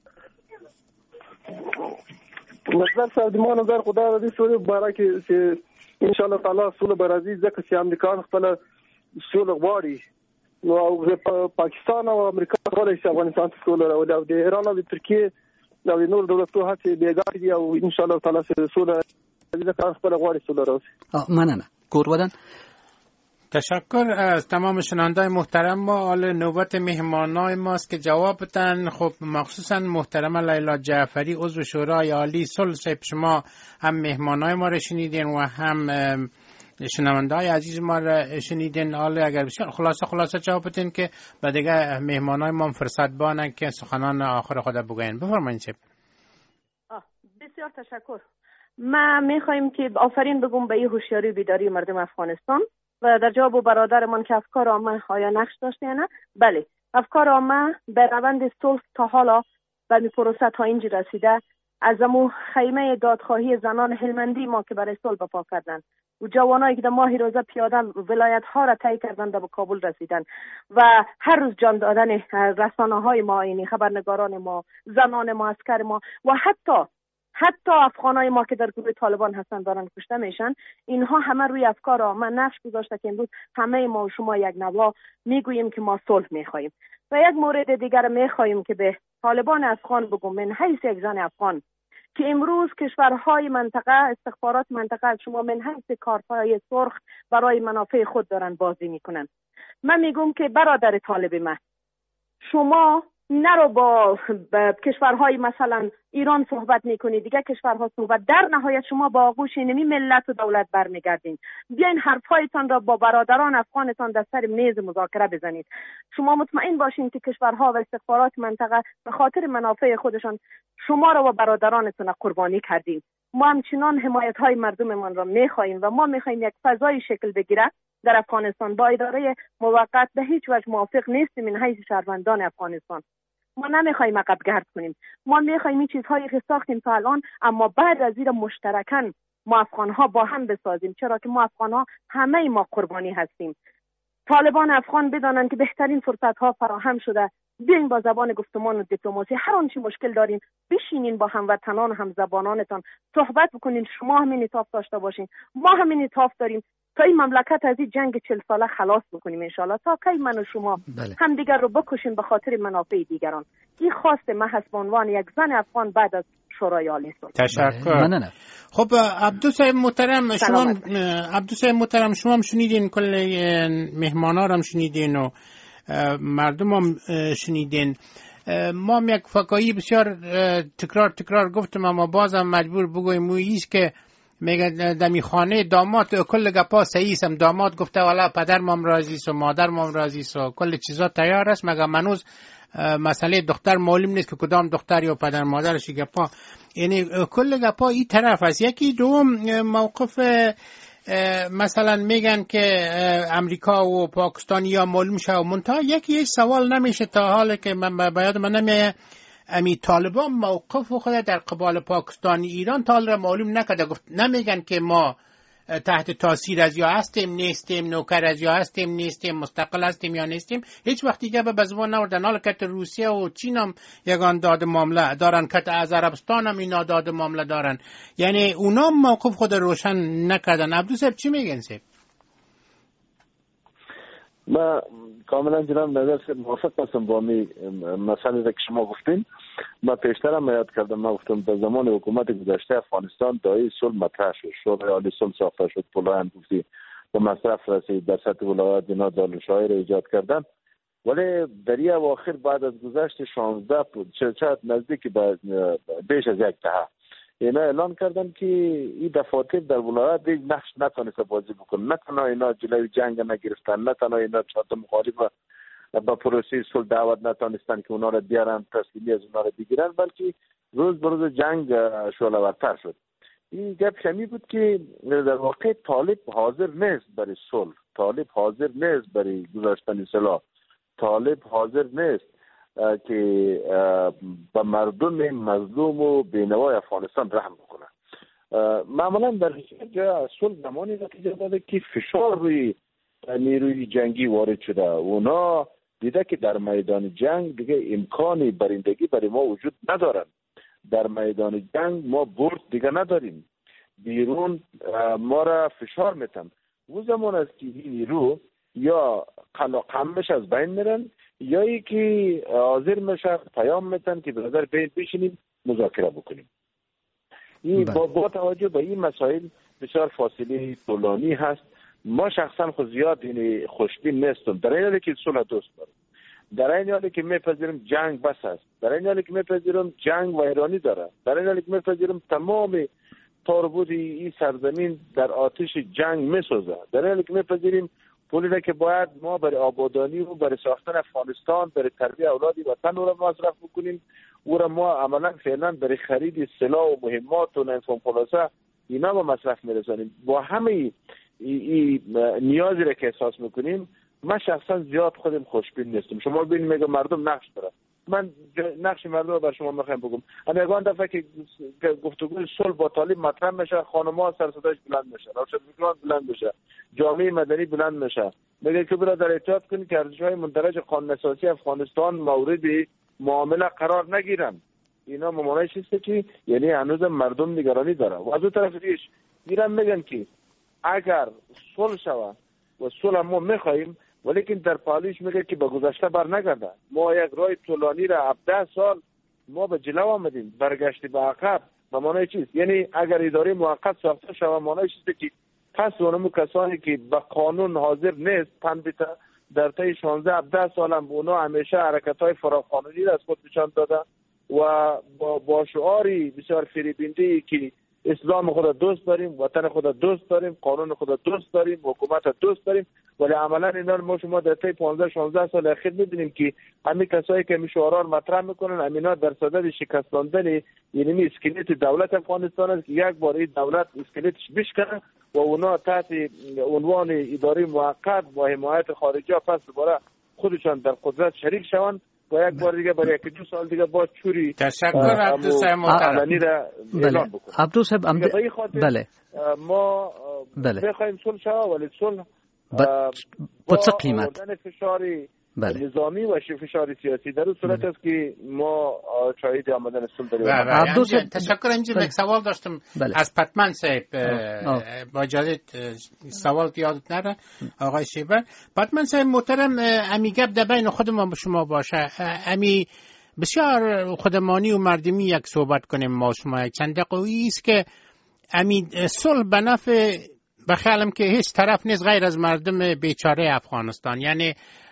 مطلب صاحب د مونږ نظر خدای دې سولې باره کې چې ان شاء الله تعالی سولې به راځي ځکه چې امریکایان خپل سولې غواړي نو پاکستان او امریکا کولای شي افغانستان ته سولې راوړي او د ایران او د ترکیې او د نور دولتونو هڅې بیګارې دي او ان شاء الله تعالی سولې ځکه خپل غواړي سولې راوړي. مننه. کور ودان. تشکر از تمام شنوندای محترم. ما حال نوبت مهمانای ماست که جواب بدن. خب مخصوصا محترم لیلا جعفری عضو شورای عالی صلح، شما هم مهمانای ما رو شنیدین و هم شنوندای عزیز ما رو شنیدین. حالا اگر بسیار خلاصه جواب بدین که بعد دیگه مهمانای ما فرصت بانن که سخنان آخر خود بگوین. بفرمایید شب. بسیار تشکر. ما میخوایم که آفرین بگم به این هوشیاری بیداری مردم افغانستان و در جواب برادرمان که افکار عامه آیا نقش داشته یا نه. بله، افکار عامه به روند صلح تا حالا به می پروسه تا اینجا رسیده. از امو خیمه دادخواهی زنان هلمندی ما که برای صلح برپا کردند و جوانایی که در ماه روزه پیاده ولایت ها را طی کردند به کابل رسیدند و هر روز جان دادن رسانه های ما، یعنی خبرنگاران ما، زنان ما، عسکر ما و حتی افغانای ما که در گروه طالبان هستن دارن کشته میشن. اینها همه روی افکار من نقش گذاشته که امروز همه ما و شما یک نوا میگوییم که ما صلح میخواهیم. و یک مورد دیگر میخواهیم که به طالبان افغان بگم من حیث یک زن افغان که امروز کشورهای منطقه، استخبارات منطقه از شما من حیث کارت‌های سرخ برای منافع خود دارن بازی میکنن. من میگم که برادر طالب من، شما نرو با کشورهای مثلا ایران صحبت میکنید، دیگه کشورها صحبت، در نهایت شما با آغوش اینمی ملت و دولت برمیگردین. بیاین حرفایتان را با برادران افغانتان در سر میز مذاکره بزنید. شما مطمئن باشین که کشورها و استخبارات منطقه به خاطر منافع خودشان شما را و برادرانتان قربانی کردین. ما همچنان حمایت های مردممان را میخواهیم و ما میخواهیم یک فضای شکل بگیره در افغانستان. با اداره موقت به هیچ وجه موافق نیستیم من حیث شهروندان افغانستان. ما نمیخوایم عقب گرد کنیم، ما میخوایم این چیزهایی که ساختیم تا الان، اما بعد از این مشترکاً ما افغانها با هم بسازیم، چرا که ما افغانها همه ما قربانی هستیم. طالبان افغان بدانند که بهترین فرصت ها فراهم شده. بیاین با زبان گفتمان و دیپلماسی هر آنچه مشکل دارین بشینین با هموطنان و همزبانانتان صحبت بکنین. شما همین انصاف داشته باشین، ما همین انصاف داریم تا این مملکت از این جنگ 40 ساله خلاص بکنیم انشالله. تا کی من و شما هم دیگر رو بکشیم به خاطر منافع دیگران. این خواست من هست به عنوان یک زن افغان بعد از شورای عالی صلح. تشکر. خب عبدالصاحب محترم شما هم شنیدین، کل مهمانا رو هم شنیدین و مردم هم شنیدین. ما هم یک فکایی بسیار تکرار گفتم، اما بازم مجبور بگویم ایست که میگه دمی خانه داماد کل گپا صحیح است. داماد گفته والا پدر مام راضی است و مادر مام راضی است و کل چیزا تیار است، مگه منوز مسئله دختر معلوم نیست که کدام دختر یا پدر مادرش گپا. یعنی کل گپا این طرف است. یکی دوم موقف مثلا میگن که امریکا و پاکستان یا معلوم شه و منتها یکی سوال نمیشه تا حالی که من باید من نمیه امی طالبان موقف خود در قبال پاکستانی ایران تا را معلوم نکرده. گفت نمیگن که ما تحت تاثیر از یا هستیم نیستیم، نوکر از یا هستیم نیستیم، مستقل هستیم یا نیستیم. هیچ وقتی که به زبان نوردن. حالا که روسیه و چین هم یگان داد معامله دارن، که از عربستان هم اینا داد معامله دارن. یعنی اونا موقف خود روشن نکردن. عبدالصاحب چی میگن سیب؟ ما کاملا جناب نظر سے موافق هستم با می مسئله که شما گفتین. ما پیشترم یاد کردم، ما گفتم در زمان حکومت گذشته افغانستان دایی صلح مطرح شد، شورای عالی صلح ساخته شد، پلان گفتی به مصرف رسید، در سطح ولایات اینا دارالشاهی را ایجاد کردن. ولی در این اواخر بعد از گذشت 16 شاید نزدیک بیش از یک دهه اینا اعلان کردن که این دفاتر در ولایات دیگه نقش نتونسته بازی بکنه. نه تنها اینا جلوی جنگ نگرفتن، نه تنها اینا چهار مخالف با پروسه صلح دعوت نتونستن که اونا را بیارن تسلیمی از اونا را بگیرن، بلکه روز به روز جنگ شعله‌ورتر شد. این گپ شمی بود که در واقع طالب حاضر نیست برای صلح، طالب حاضر نیست برای گذاشتن سلاح، طالب حاضر نیست که به مردم مظلوم و بینوای افغانستان رحم بکنه. معمولا در جای صلح زمانی نتیجه داده که فشار روی نیروی جنگی وارد شده. اونا دیده که در میدان جنگ دیگه امکان برندگی برای ما وجود ندارن. در میدان جنگ ما برد دیگه نداریم، بیرون ما را فشار میتن. او زمان است که این نیرو یا قمش از بین میرن یا ای که حاضر میشه پیام میتن که برادر بین بشینیم مذاکره بکنیم. این با توجه به این مسائل بسیار فاصله طولانی هست. ما شخصا خود زیاد این خوشبین نیستم در این حالی که صلح دوست دارم، در این حالی که میپذیرم جنگ بس است، در این حالی که میپذیرم جنگ و ایرانی داره، در این حالی که میپذیرم تمام تاربود این سرزمین در آتش جنگ میسوزه، در این حالی که میپذیریم پولی که باید ما برای آبادانی و برای ساختن افغانستان، برای تربیت اولادی وطن رو مصرف بکنیم، او را ما عملا فعلا برای خرید سلاح و مهمات و نفهم خلاصه اینا با مصرف میرسانیم. با همه این نیازی را که احساس میکنیم من شخصا زیاد خودم خوشبین نیستم. شما ببینید میگه مردم نقش داره، من نقش مردم رو بر شما میخوام بگم. اما یگان دفعه که گفتگوی صلح با طالب مطرح میشه، خانم‌ها سر صداش بلند میشه، روشنفکران بلند میشه، جامعه مدنی بلند میشه، میگه که برادر احتیاط کنید که ارزش‌های مندرج قانون اساسی افغانستان مورد معامله قرار نگیرن. اینا ممانعه چیست که یعنی هنوز مردم نگرانی داره. و از اون طرف دیگه ایران میگن که اگر صلح شود و صلح ما میخواهیم، ولیکن در پالیش میگه که به گذشته بر نگرده. ما یک راه طولانی را 17 سال ما به جلو آمدیم، برگشت به عقب به معنای چیست؟ یعنی اگر اداره موقت ساخته شود معنای چیست که پس اونم کسانی که به قانون حاضر نیست در طی 16-17 سال هم اونا همیشه حرکت‌های فراقانونی را از خود نشان داده و با شعاری بسیار فریبنده که اسلام خود دوست داریم، وطن خود دوست داریم، قانون خود دوست داریم، حکومت دوست داریم، ولی عملا اینا ما شما در طی 15-16 سال اخیر می‌بینیم که همین کسایی که می شعارا مطرح میکنن همینا در صدد شکستاندن یعنی اسکلت دولت افغانستان است که یک بار این دولت اسکلتش بشکنه و اونا تحت عنوان اداره موقت با حمایت خارجی پس دوباره خودشان در قدرت شریک شوند و یک بار دیگه برای 1-2 سال دیگه با چوری تشکر عبدالصاحب محترم اعلان بکنه. عبدالصاحب بله ما بخوایم صلح شود ولی صلح با چه قیمت؟ فشاری نظامی و فشار سیاسی در اون صورت است که ما شاهد آمدن صلح داریم. تشکر. اینجا یک سوال داشتم از پتمن صاحب با اجازه سوال یادت نره آقای شیبر. پتمن صاحب محترم، امی گپ در بین خود ما شما باشه، امی بسیار خودمانی و مردمی یک صحبت کنیم ما شما چند دقیقه است که امی صلح به نفع بخیالم که هیچ طرف نیست غیر از مردم بیچاره افغانستان. یعنی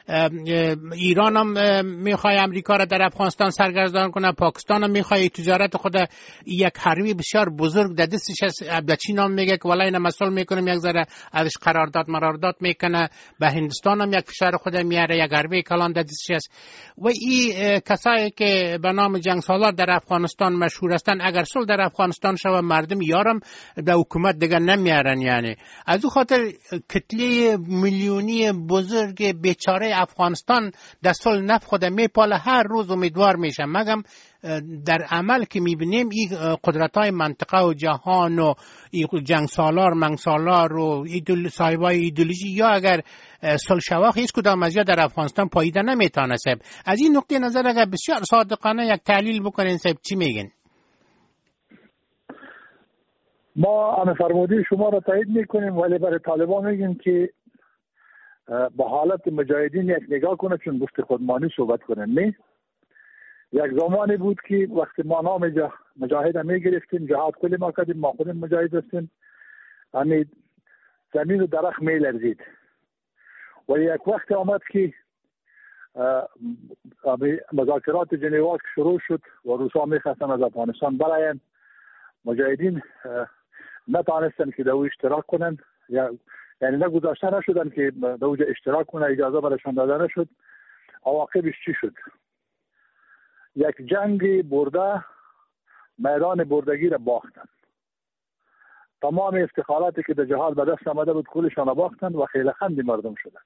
ایران هم میخواد امریکا را در افغانستان سرگردان کنه، پاکستان هم میخواد تجارت خود یک حربی بسیار بزرگ در دستش است. چین هم میگه که والله اینا مسئول میکنم یک ذره ازش قرارداد میکنه، به هندستان هم یک فشار خود میاره، یک حربی کلان در دستش است. و این کسایی که به نام جنگ سالار در افغانستان مشهور هستند اگر صلح در افغانستان شود مردم یارم در حکومت دیگه نمیارن. یعنی از او خاطر کتله میلیونی بزرگ بیچاره افغانستان در صلح نفع خود میپاله، هر روز امیدوار میشه. مگم در عمل که میبینیم این قدرت‌های منطقه و جهان و جنگ سالار منگسالار و صاحبای ایدئولوژی یا اگر صلح شود هیچ کدام از در افغانستان پاییده نمیتونه. صاحب از این نقطه نظر اگر بسیار صادقانه یک تحلیل بکنین صاحب چی میگن؟ ما همه فرموده شما را تایید میکنیم، ولی برای طالبان میگیم که با حالت مجاهدین یک نگاه کنه، چون گفت خودمانی صحبت کنه. نه، یک زمانی بود که وقتی ما نام مجاهد می گرفتیم، جهاد کلی ما کردیم، ما خودم مجاهد هستیم، همین زمین و درخت می لرزید. و یک وقت آمد که مذاکرات ژنو شروع شد و روسا میخواستن از افغانستان براین، مجاهدین نتانستن که در او اشتراک کنن، یعنی نگذاشته نشدن که در اوجه اشتراک کنه، اجازه برشان داده نشد. عواقبش چی شد؟ یک جنگ برده، میدان بردگی را باختن. تمام افتخاراتی که در جهاد به دست آمده بود کلشان را باختن و خیلی خندی مردم شدن.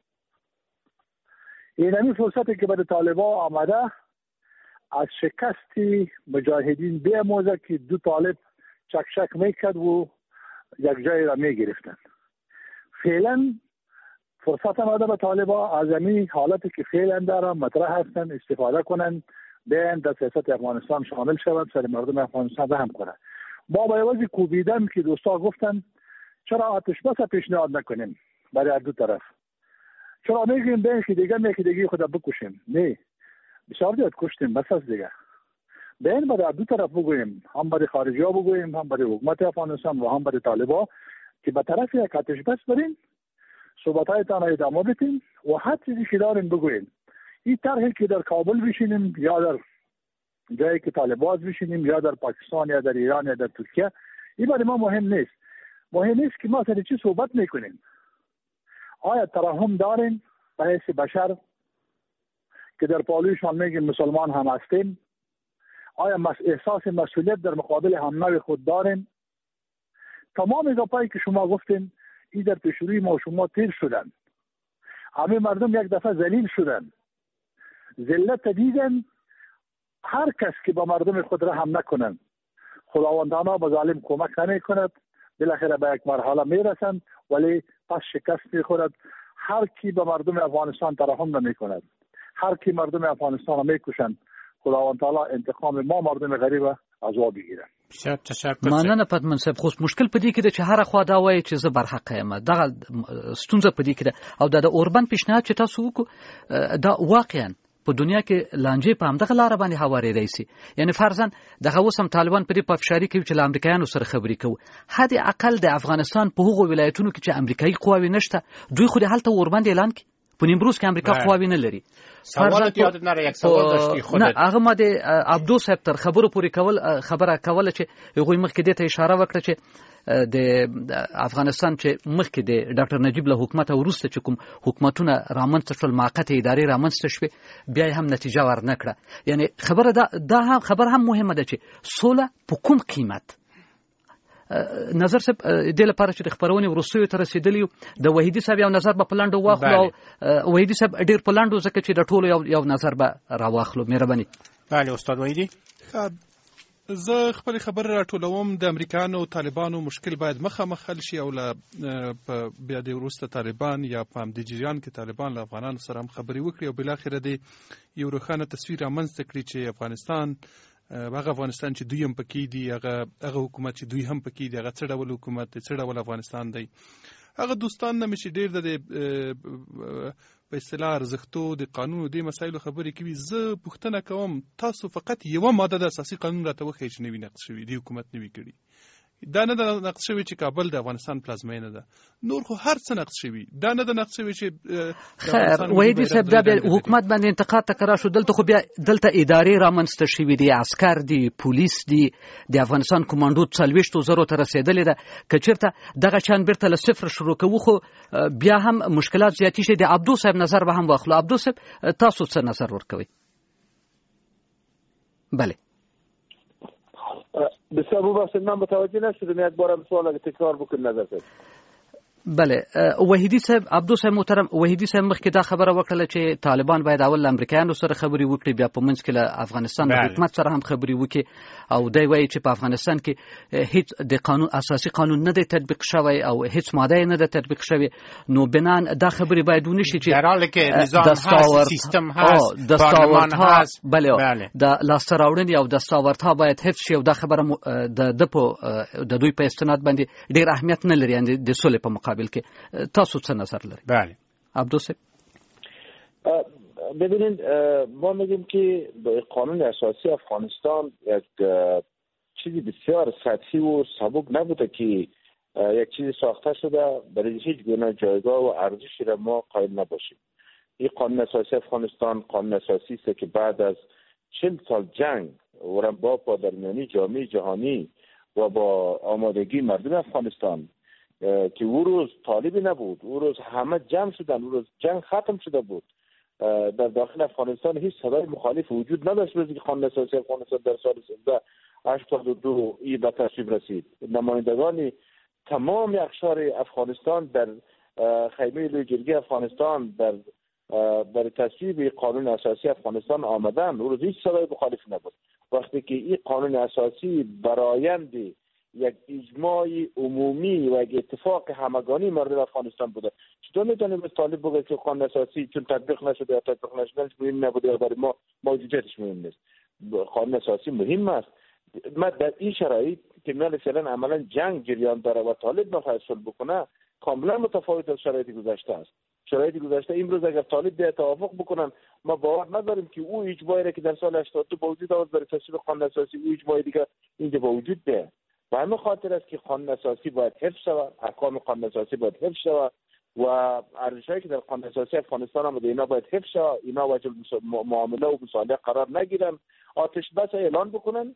این همین فرصتی که به طالبان آمده از شکست مجاهدین بیاموزه که دو طالب چکشک میکرد و یک جای را میگرفتن. فعلا فرصت آمده به طالبان از همین حالتی که فعلا دارن مطرح هستن استفاده کنن، بیان در سیاست افغانستان شامل شوند، سر مردم افغانستان رحم کنن. ما با عوض کوبیدن که دوستا گفتن چرا آتش بس پیشنهاد نکنیم برای دو طرف، چرا میگیم بین دیگه خود بکشیم؟ نه، بسیار زیاد کشتیم، بس از دیگه بین برای دو طرف بگوییم، هم برای خارجی ها بگوییم، هم برای حکومت افغانستان و هم برای طالبان که به طرف یک آتش بس بریم، صحبت‌هایتان را ادامه بدیم و هر چیزی که داریم بگوییم. این طرحی که در کابل بشینیم یا در جایی که طالبان بشینیم یا در پاکستان یا در ایران یا در ترکیه، این برای ما مهم نیست. مهم نیست که ما سر چی صحبت میکنیم. آیا ترحم داریم به حیث بشر که در پالویشان میگیم مسلمان هم هستیم؟ آیا احساس مسئولیت در مقابل هم نوع خود داریم؟ تمام گپایی که شما گفتین این در پیشروی ما و شما تیر شدن. همه مردم یک دفعه ذلیل شدن، ذلت دیدن. هر کس که با مردم خود رحم نکنند، خداوندانا به ظالم کمک نمی کند، بالاخره به یک مرحله می رسند ولی پس شکست می خورد. هر کی به مردم افغانستان ترحم نمی کند، هر کی مردم افغانستان را می کشند، خداوند تعالی انتقام ما مردم غریب از وا بگیره. مننه پدمن صاحب. خو مشکل پدې کې د چې هر خوا دا وایي چې زه برحق یم، دغه ستونزه پدې کې ده. او د اوربن پیشنهاد چې تاسو وکړو دا واقعا په دنیا کې لانجې په همدغه لار باندې هواري رئیسي. یعنی فرضاً دغه اوس هم طالبان په دې په فشاري کوي چې له امریکایانو سره خبرې کوي. حد اقل د افغانستان په هغو ولایتونو کې چې امریکایي قواوې نشته، دوی خو د هلته اوربند اعلان کړي. په نیمروز کې امریکا قواوې نه لري. سوالات یاد نره یک سوال داشتی خودت. نه هغه ما د عبدو صاحب تر خبرو پورې خبره کوله چې هغوی مخکې دې ته اشاره وکړه چې د افغانستان چې مخکې د ډاکټر نجیب له حکومت وروسته چې کوم حکومتونه رامنځته شول، موقته ادارې رامنځته شوې، بیا هم نتیجه ورنکړه. یعنی خبره دا هم خبر هم مهمه ده چې سوله په کوم قیمت. نظر صاحب د لپاره چې د خبرونې ورسوي تر رسیدلی د وحیدی صاحب یو نظر په پلاندو واخلو. وحیدی صاحب ډیر پلاندو ځکه چې د ټولو یو نظر به راواخلو. مهرباني. بله استاد وحیدی. زه خپل خبر راټولوم. د امریکانو او طالبانو مشکل باید مخامخ حل شي، او بیا د وروسته طالبان یا په همدې جریان کې طالبان له افغانانو سره هم خبرې وکړي او بالاخره د یو روښانه تصویر رامنځته کړي چې افغانستان هغه افغانستان چې دوی هم پکې دي، هغه حکومت چې دوی هم پکې دي، هغه څه ډول حکومت دی، څه ډول افغانستان دی. هغه دوستان نه مې چې ډېر د په اصطلاح ارزښتو د قانون د مسایلو خبرې کوي، زه پوښتنه کوم تاسو فقط یوه ماده د اساسي قانون راته وښیئ چې نوي نقض شوي، د حکومت نوي کړي. دا نه ده نقض شوی چې کابل د افغانستان پلازمینه ده، نور خو هر څه نقض شوی. دا نه ده نقض شوی چې خیر وحیدی صاحب دا حکومت باندې انتقاد تکرار شو. دلته خو بیا دلته ادارې رامنځته شوي دي، عسکر دي، پولیس دي، د افغانستان کمانډو 40,000 ته رسیدلې ده. که چېرته دغه چان بیرته له صفر شروع کوو خو بیا هم مشکلات زیاتې شي. د عبدو صاحب نظر به هم واخلو. عبدو صاحب تاسو څه نظر ورکوئ؟ بله بسیار ببخشید من متوجه نشدم، یک بار سوال اگه تکرار بکنید نظر کنید. بله وحیدی صاحب، عبدو صاحب محترم، وحیدی صاحب مخکې دا خبره وکړه چې طالبان باید اول له امریکایانو سره خبرې وکړي، بیا په منځ کې له افغانستان د حکومت سره هم خبرې وکړي. او دی وایي چې په افغانستان کې هیڅ د قانون اساسي قانون نه دی تطبیق شوی او هیڅ ماده نه ده تطبیق شوی. نو بنان دا خبرې باید ونشي چې در حالی که نظام هست، سیستم هست، پارلمان هست. بله د لاسته راوړنې او دستاوردها باید حفظ شي. او دا خبره د دوی په استناد باندې ډېر اهمیت نه لري، یعنی د سولې په مقابل کې. تاسو څه نظر لرئ؟ بله عبدو صاحب. ببینید ما میگیم که قانون اساسی افغانستان یک چیزی بسیار سطحی و سبک نبوده که یک چیزی ساخته شده برای هیچ گونه جایگاه و ارزشی را ما قائل نباشیم. این قانون اساسی افغانستان قانون اساسی است که بعد از 40 سال جنگ و با پادرمیانی جامعه جهانی و با آمادگی مردم افغانستان که او روز طالبی نبود، او روز همه جمع شدن، او روز جنگ ختم شده بود، در داخل افغانستان هیچ صدای مخالف وجود نداشت. روزی که قانون اساسی افغانستان در سال 1382 به تصویب رسید، نمایندگان تمام اقشار افغانستان در خیمه لویجرگی افغانستان در تصویب قانون اساسی افغانستان آمدن، او روز هیچ صدای مخالف نبود. وقتی که این قانون اساسی برآیند یک اجماع عمومی و یک اتفاق همگانی مردم افغانستان بوده، چطور میتونیم به طالب بگه که قانون اساسی چون تطبیق نشده یا تطبیق نشدنش مهم نبوده یا برای ما موجودیتش مهم نیست؟ قانون اساسی مهم است. ما در این شرایط که میان فعلا عملا جنگ جریان داره و طالب نخواهد صلح بکنه کاملا متفاوت از شرایط گذشته است. شرایط گذشته امروز اگر طالب به توافق بکنن ما باور نداریم که او اجماعی را که در سال 82 با وجود آورد برای تصویب قانون اساسی او اجماعی دیگه اینجا با وجود ده. و همین خاطر است که قانون اساسی باید حفظ شود، احکام قانون اساسی باید حفظ شود و ارزش‌هایی که در قانون اساسی افغانستان آمده اینا باید حفظ شود، اینا وجه معامله و مصالحه قرار نگیرن، آتش بس اعلان بکنن.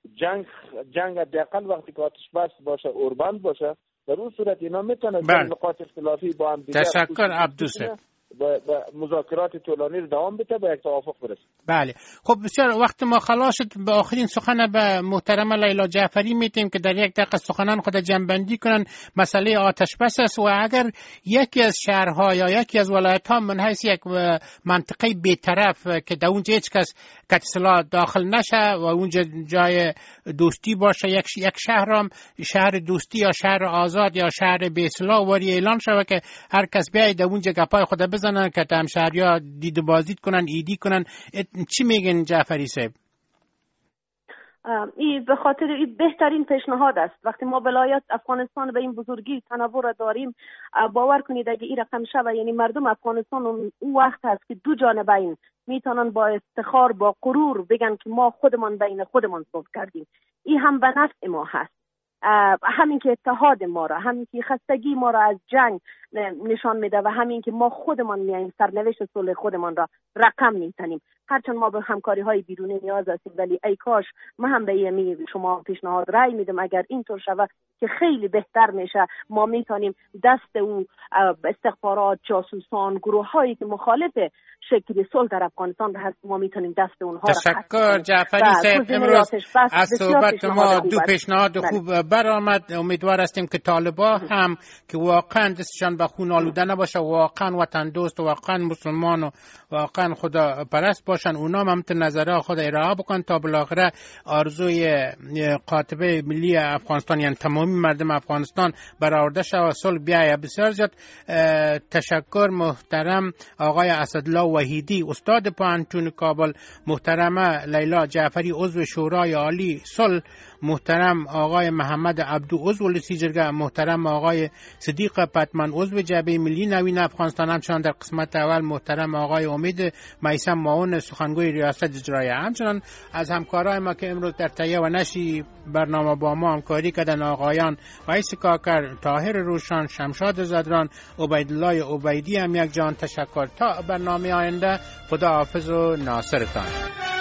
جنگ حداقل وقتی که آتش بس باشه، اوربند باشه، در اون صورت اینا میتونن نقاط اختلافی با هم دیگر تشکر عبدوصاحب و مذاکرات طولانی رو دوام بده به یک توافق برسه. بله خب بسیار وقت ما خلاص شد. به آخرین سخن به محترمه لیلا جعفری میتیم که در یک دقیقه سخنان خود جنبندی کنن. مسئله آتش بس است و اگر یکی از شهرها یا یکی از ولایت‌ها من حیث یک منطقه بی‌طرف که در اونجا هیچ کس کتسلا داخل نشه و اونجا جای دوستی باشه، یک شهر دوستی یا شهر آزاد یا شهر بی‌سلاح وری اعلان شود که هر کس بیاید در اونجا گپای خود بزنن که همشهریا دید بازدید کنن، ایدی کنن. چی میگن جعفری صاحب؟ این به خاطر این بهترین پیشنهاد است. وقتی ما ولایت افغانستان به این بزرگی تنوع را داریم، باور کنید اگه این رقم شود، یعنی مردم افغانستان اون وقت هست که دو جانبین میتونن با افتخار با غرور بگن که ما خودمان بین خودمان صلح کردیم. این هم به نفع ما هست، همین که اتحاد ما را، همین که خستگی ما را از جنگ نشان میده و همین که ما خودمان میایم سرنوشت صلح خودمان را رقم میزنیم. هرچند ما به همکاری های بیرونی نیاز هستیم، ولی ای کاش ما هم به شما پیشنهاد رای میدم اگر اینطور شود که خیلی بهتر میشه. ما میتونیم دست اون استخبارات، جاسوسان، گروه هایی که مخالف شکل صلح در افغانستان هست، ما میتونیم دست اونها را تشکر جعفری صاحب. امروز از صحبت ما دو پیشنهاد خوب برآمد. امیدوار هستیم که طالبان هم که واقعا دستشان به خون آلوده نباشه، واقعا وطن دوست و واقعا مسلمان و واقعا خدا پرست باشن، اونا هم نظرها خود ارائه بکن تا بالاخره آرزوی قاطبه ملی افغانستان یعنی تمامی مردم افغانستان برآورده شود و صلح بیاید. بسیار زیاد تشکر محترم آقای اسدالله وحیدی استاد پوهنتون کابل، محترمه لیلا جعفری عضو شورای عالی صلح، محترم آقای محمد عبدو عضو لسی جرگه، محترم آقای صدیق پتمن عضو جبهه ملی نوین افغانستان، همچنان در قسمت اول محترم آقای امید میثم معاون سخنگوی ریاست اجرایی. همچنان از همکارای ما که امروز در تهیه و نشر برنامه با ما همکاری کردن آقایان ویس کاکر، طاهر روشان، شمشاد زدران، عبیدالله عبیدی هم یک جان تشکر. تا برنامه آینده خدا حافظ و ناصرتان.